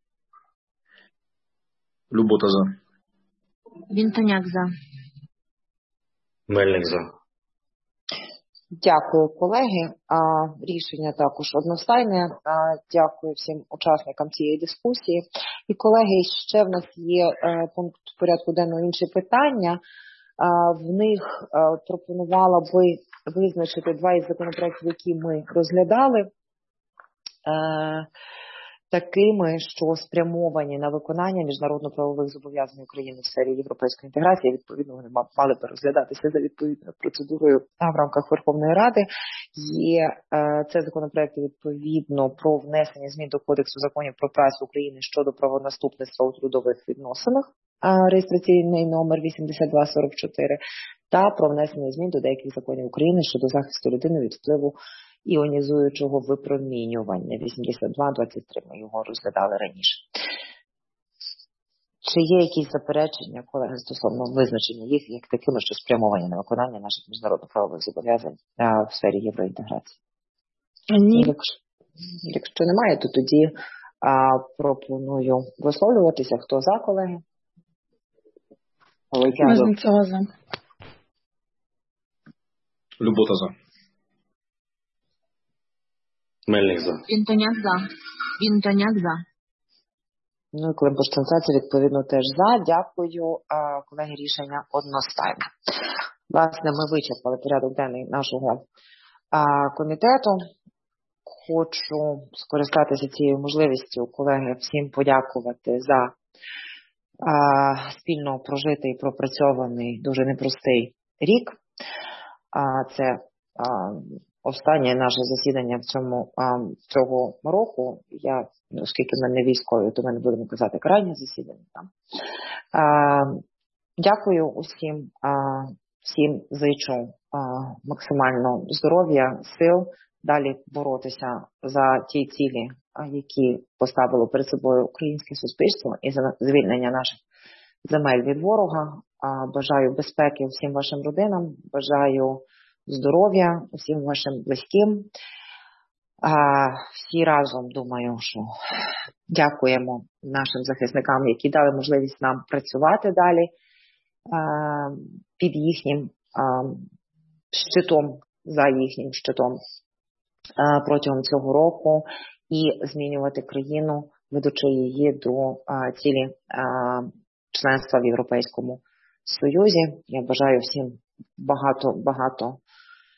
Любота за. Вінтоняк за. Мельник за. Дякую, колеги. А, рішення також одностайне. А, дякую всім учасникам цієї дискусії. І, колеги, ще в нас є а, пункт порядку денного інші питання. А, в них а, пропонувала би визначити два із законопроєктів, які ми розглядали, а, такими, що спрямовані на виконання міжнародно-правових зобов'язань України в сфері європейської інтеграції. Відповідно, вони мали би розглядатися за відповідною процедурою в рамках Верховної Ради. Є е, це законопроект відповідно про внесення змін до Кодексу законів про працю України щодо правонаступництва у трудових відносинах, е, реєстраційний номер вісімдесят два сорок чотири, та про внесення змін до деяких законів України щодо захисту людини від впливу іонізуючого випромінювання вісімдесят два двадцять три. Ми його розглядали раніше. Чи є якісь заперечення, колеги, стосовно визначення їх як такими, що спрямовані на виконання наших міжнародно-правових зобов'язань в сфері євроінтеграції? Ні. Якщо, якщо немає, то тоді а, пропоную висловлюватися. Хто за, колеги? Мезенцева за. Любота за. Мельник за. Вінтоняк за. Вінтоняк за. Ну і Климпуш-Цинцадзе, відповідно, теж за. Дякую, колеги, рішення одностайне. Власне, ми вичерпали порядок денний нашого комітету. Хочу скористатися цією можливістю, колеги, всім подякувати за спільно прожитий і пропрацьований дуже непростий рік. Це останнє наше засідання в цьому а, цього року. Я, оскільки в мене військові, то ми не будемо казати крайнє засідання. Там. А, дякую усім, а, всім зичу а, максимально здоров'я, сил, далі боротися за ті цілі, а, які поставило перед собою українське суспільство і за звільнення наших земель від ворога. А, бажаю безпеки всім вашим родинам, бажаю здоров'я усім вашим близьким. А, всі разом, думаю, що дякуємо нашим захисникам, які дали можливість нам працювати далі а, під їхнім а, щитом, за їхнім щитом а, протягом цього року і змінювати країну, ведучи її до а, цілі а, членства в Європейському Союзі. Я бажаю всім багато-багато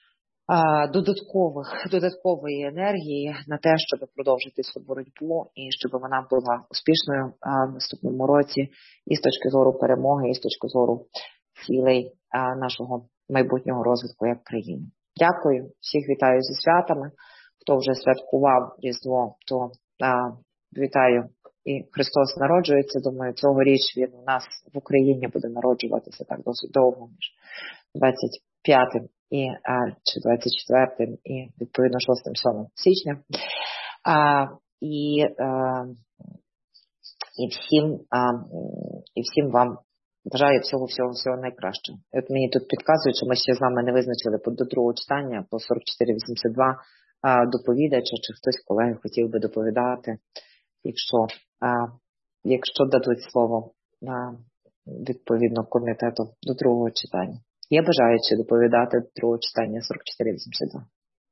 додаткових, додаткової енергії на те, щоб продовжити цю боротьбу і щоб вона була успішною в наступному році і з точки зору перемоги, і з точки зору цілей нашого майбутнього розвитку як країни. Дякую, всіх вітаю зі святами. Хто вже святкував Різдво, то вітаю. І Христос народжується, думаю, цьогоріч він у нас в Україні буде народжуватися так досить довго, між двадцять п'ятим і, а, чи двадцять четвертим і, відповідно, шостим-сьомим січня. А, і, а, і, всім, а, і всім вам бажаю всього-всього-всього найкращого. І от мені тут підказують, що ми ще з вами не визначили до другого читання по сорок чотири вісімдесят два а, доповідача, чи хтось колеги хотів би доповідати. Якщо, а, якщо дадуть слово на відповідно комітету до другого читання. Є бажаючі доповідати до другого читання сорок чотири вісімдесят два.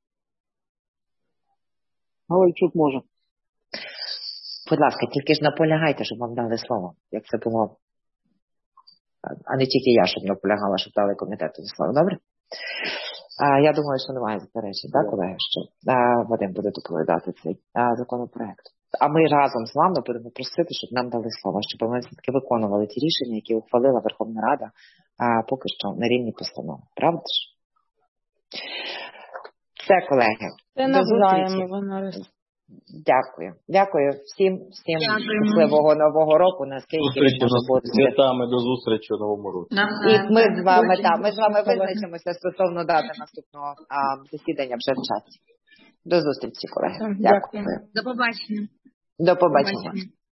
Галайчук може. Будь ласка, тільки ж наполягайте, щоб вам дали слово, як це було. А не тільки я, щоб наполягала, щоб дали комітету слово. Добре? А, я думаю, що немає заперечень, так, колеги, що а, Вадим буде доповідати цей а, законопроект. А ми разом з вами будемо просити, щоб нам дали слово, щоб ми все-таки виконували ті рішення, які ухвалила Верховна Рада а, поки що на рівні постанови. Правда ж? Все, колеги. Це навзаєм. Дякую. Дякую всім, всім щасливого нового року, наскільки може бути. Святами до зустрічі у новому році. І ми з вами, так, ми з вами визначимося стосовно дати наступного а, засідання вже в чаті. До зустрічі, колеги. Дякую. До побачення. До побачення.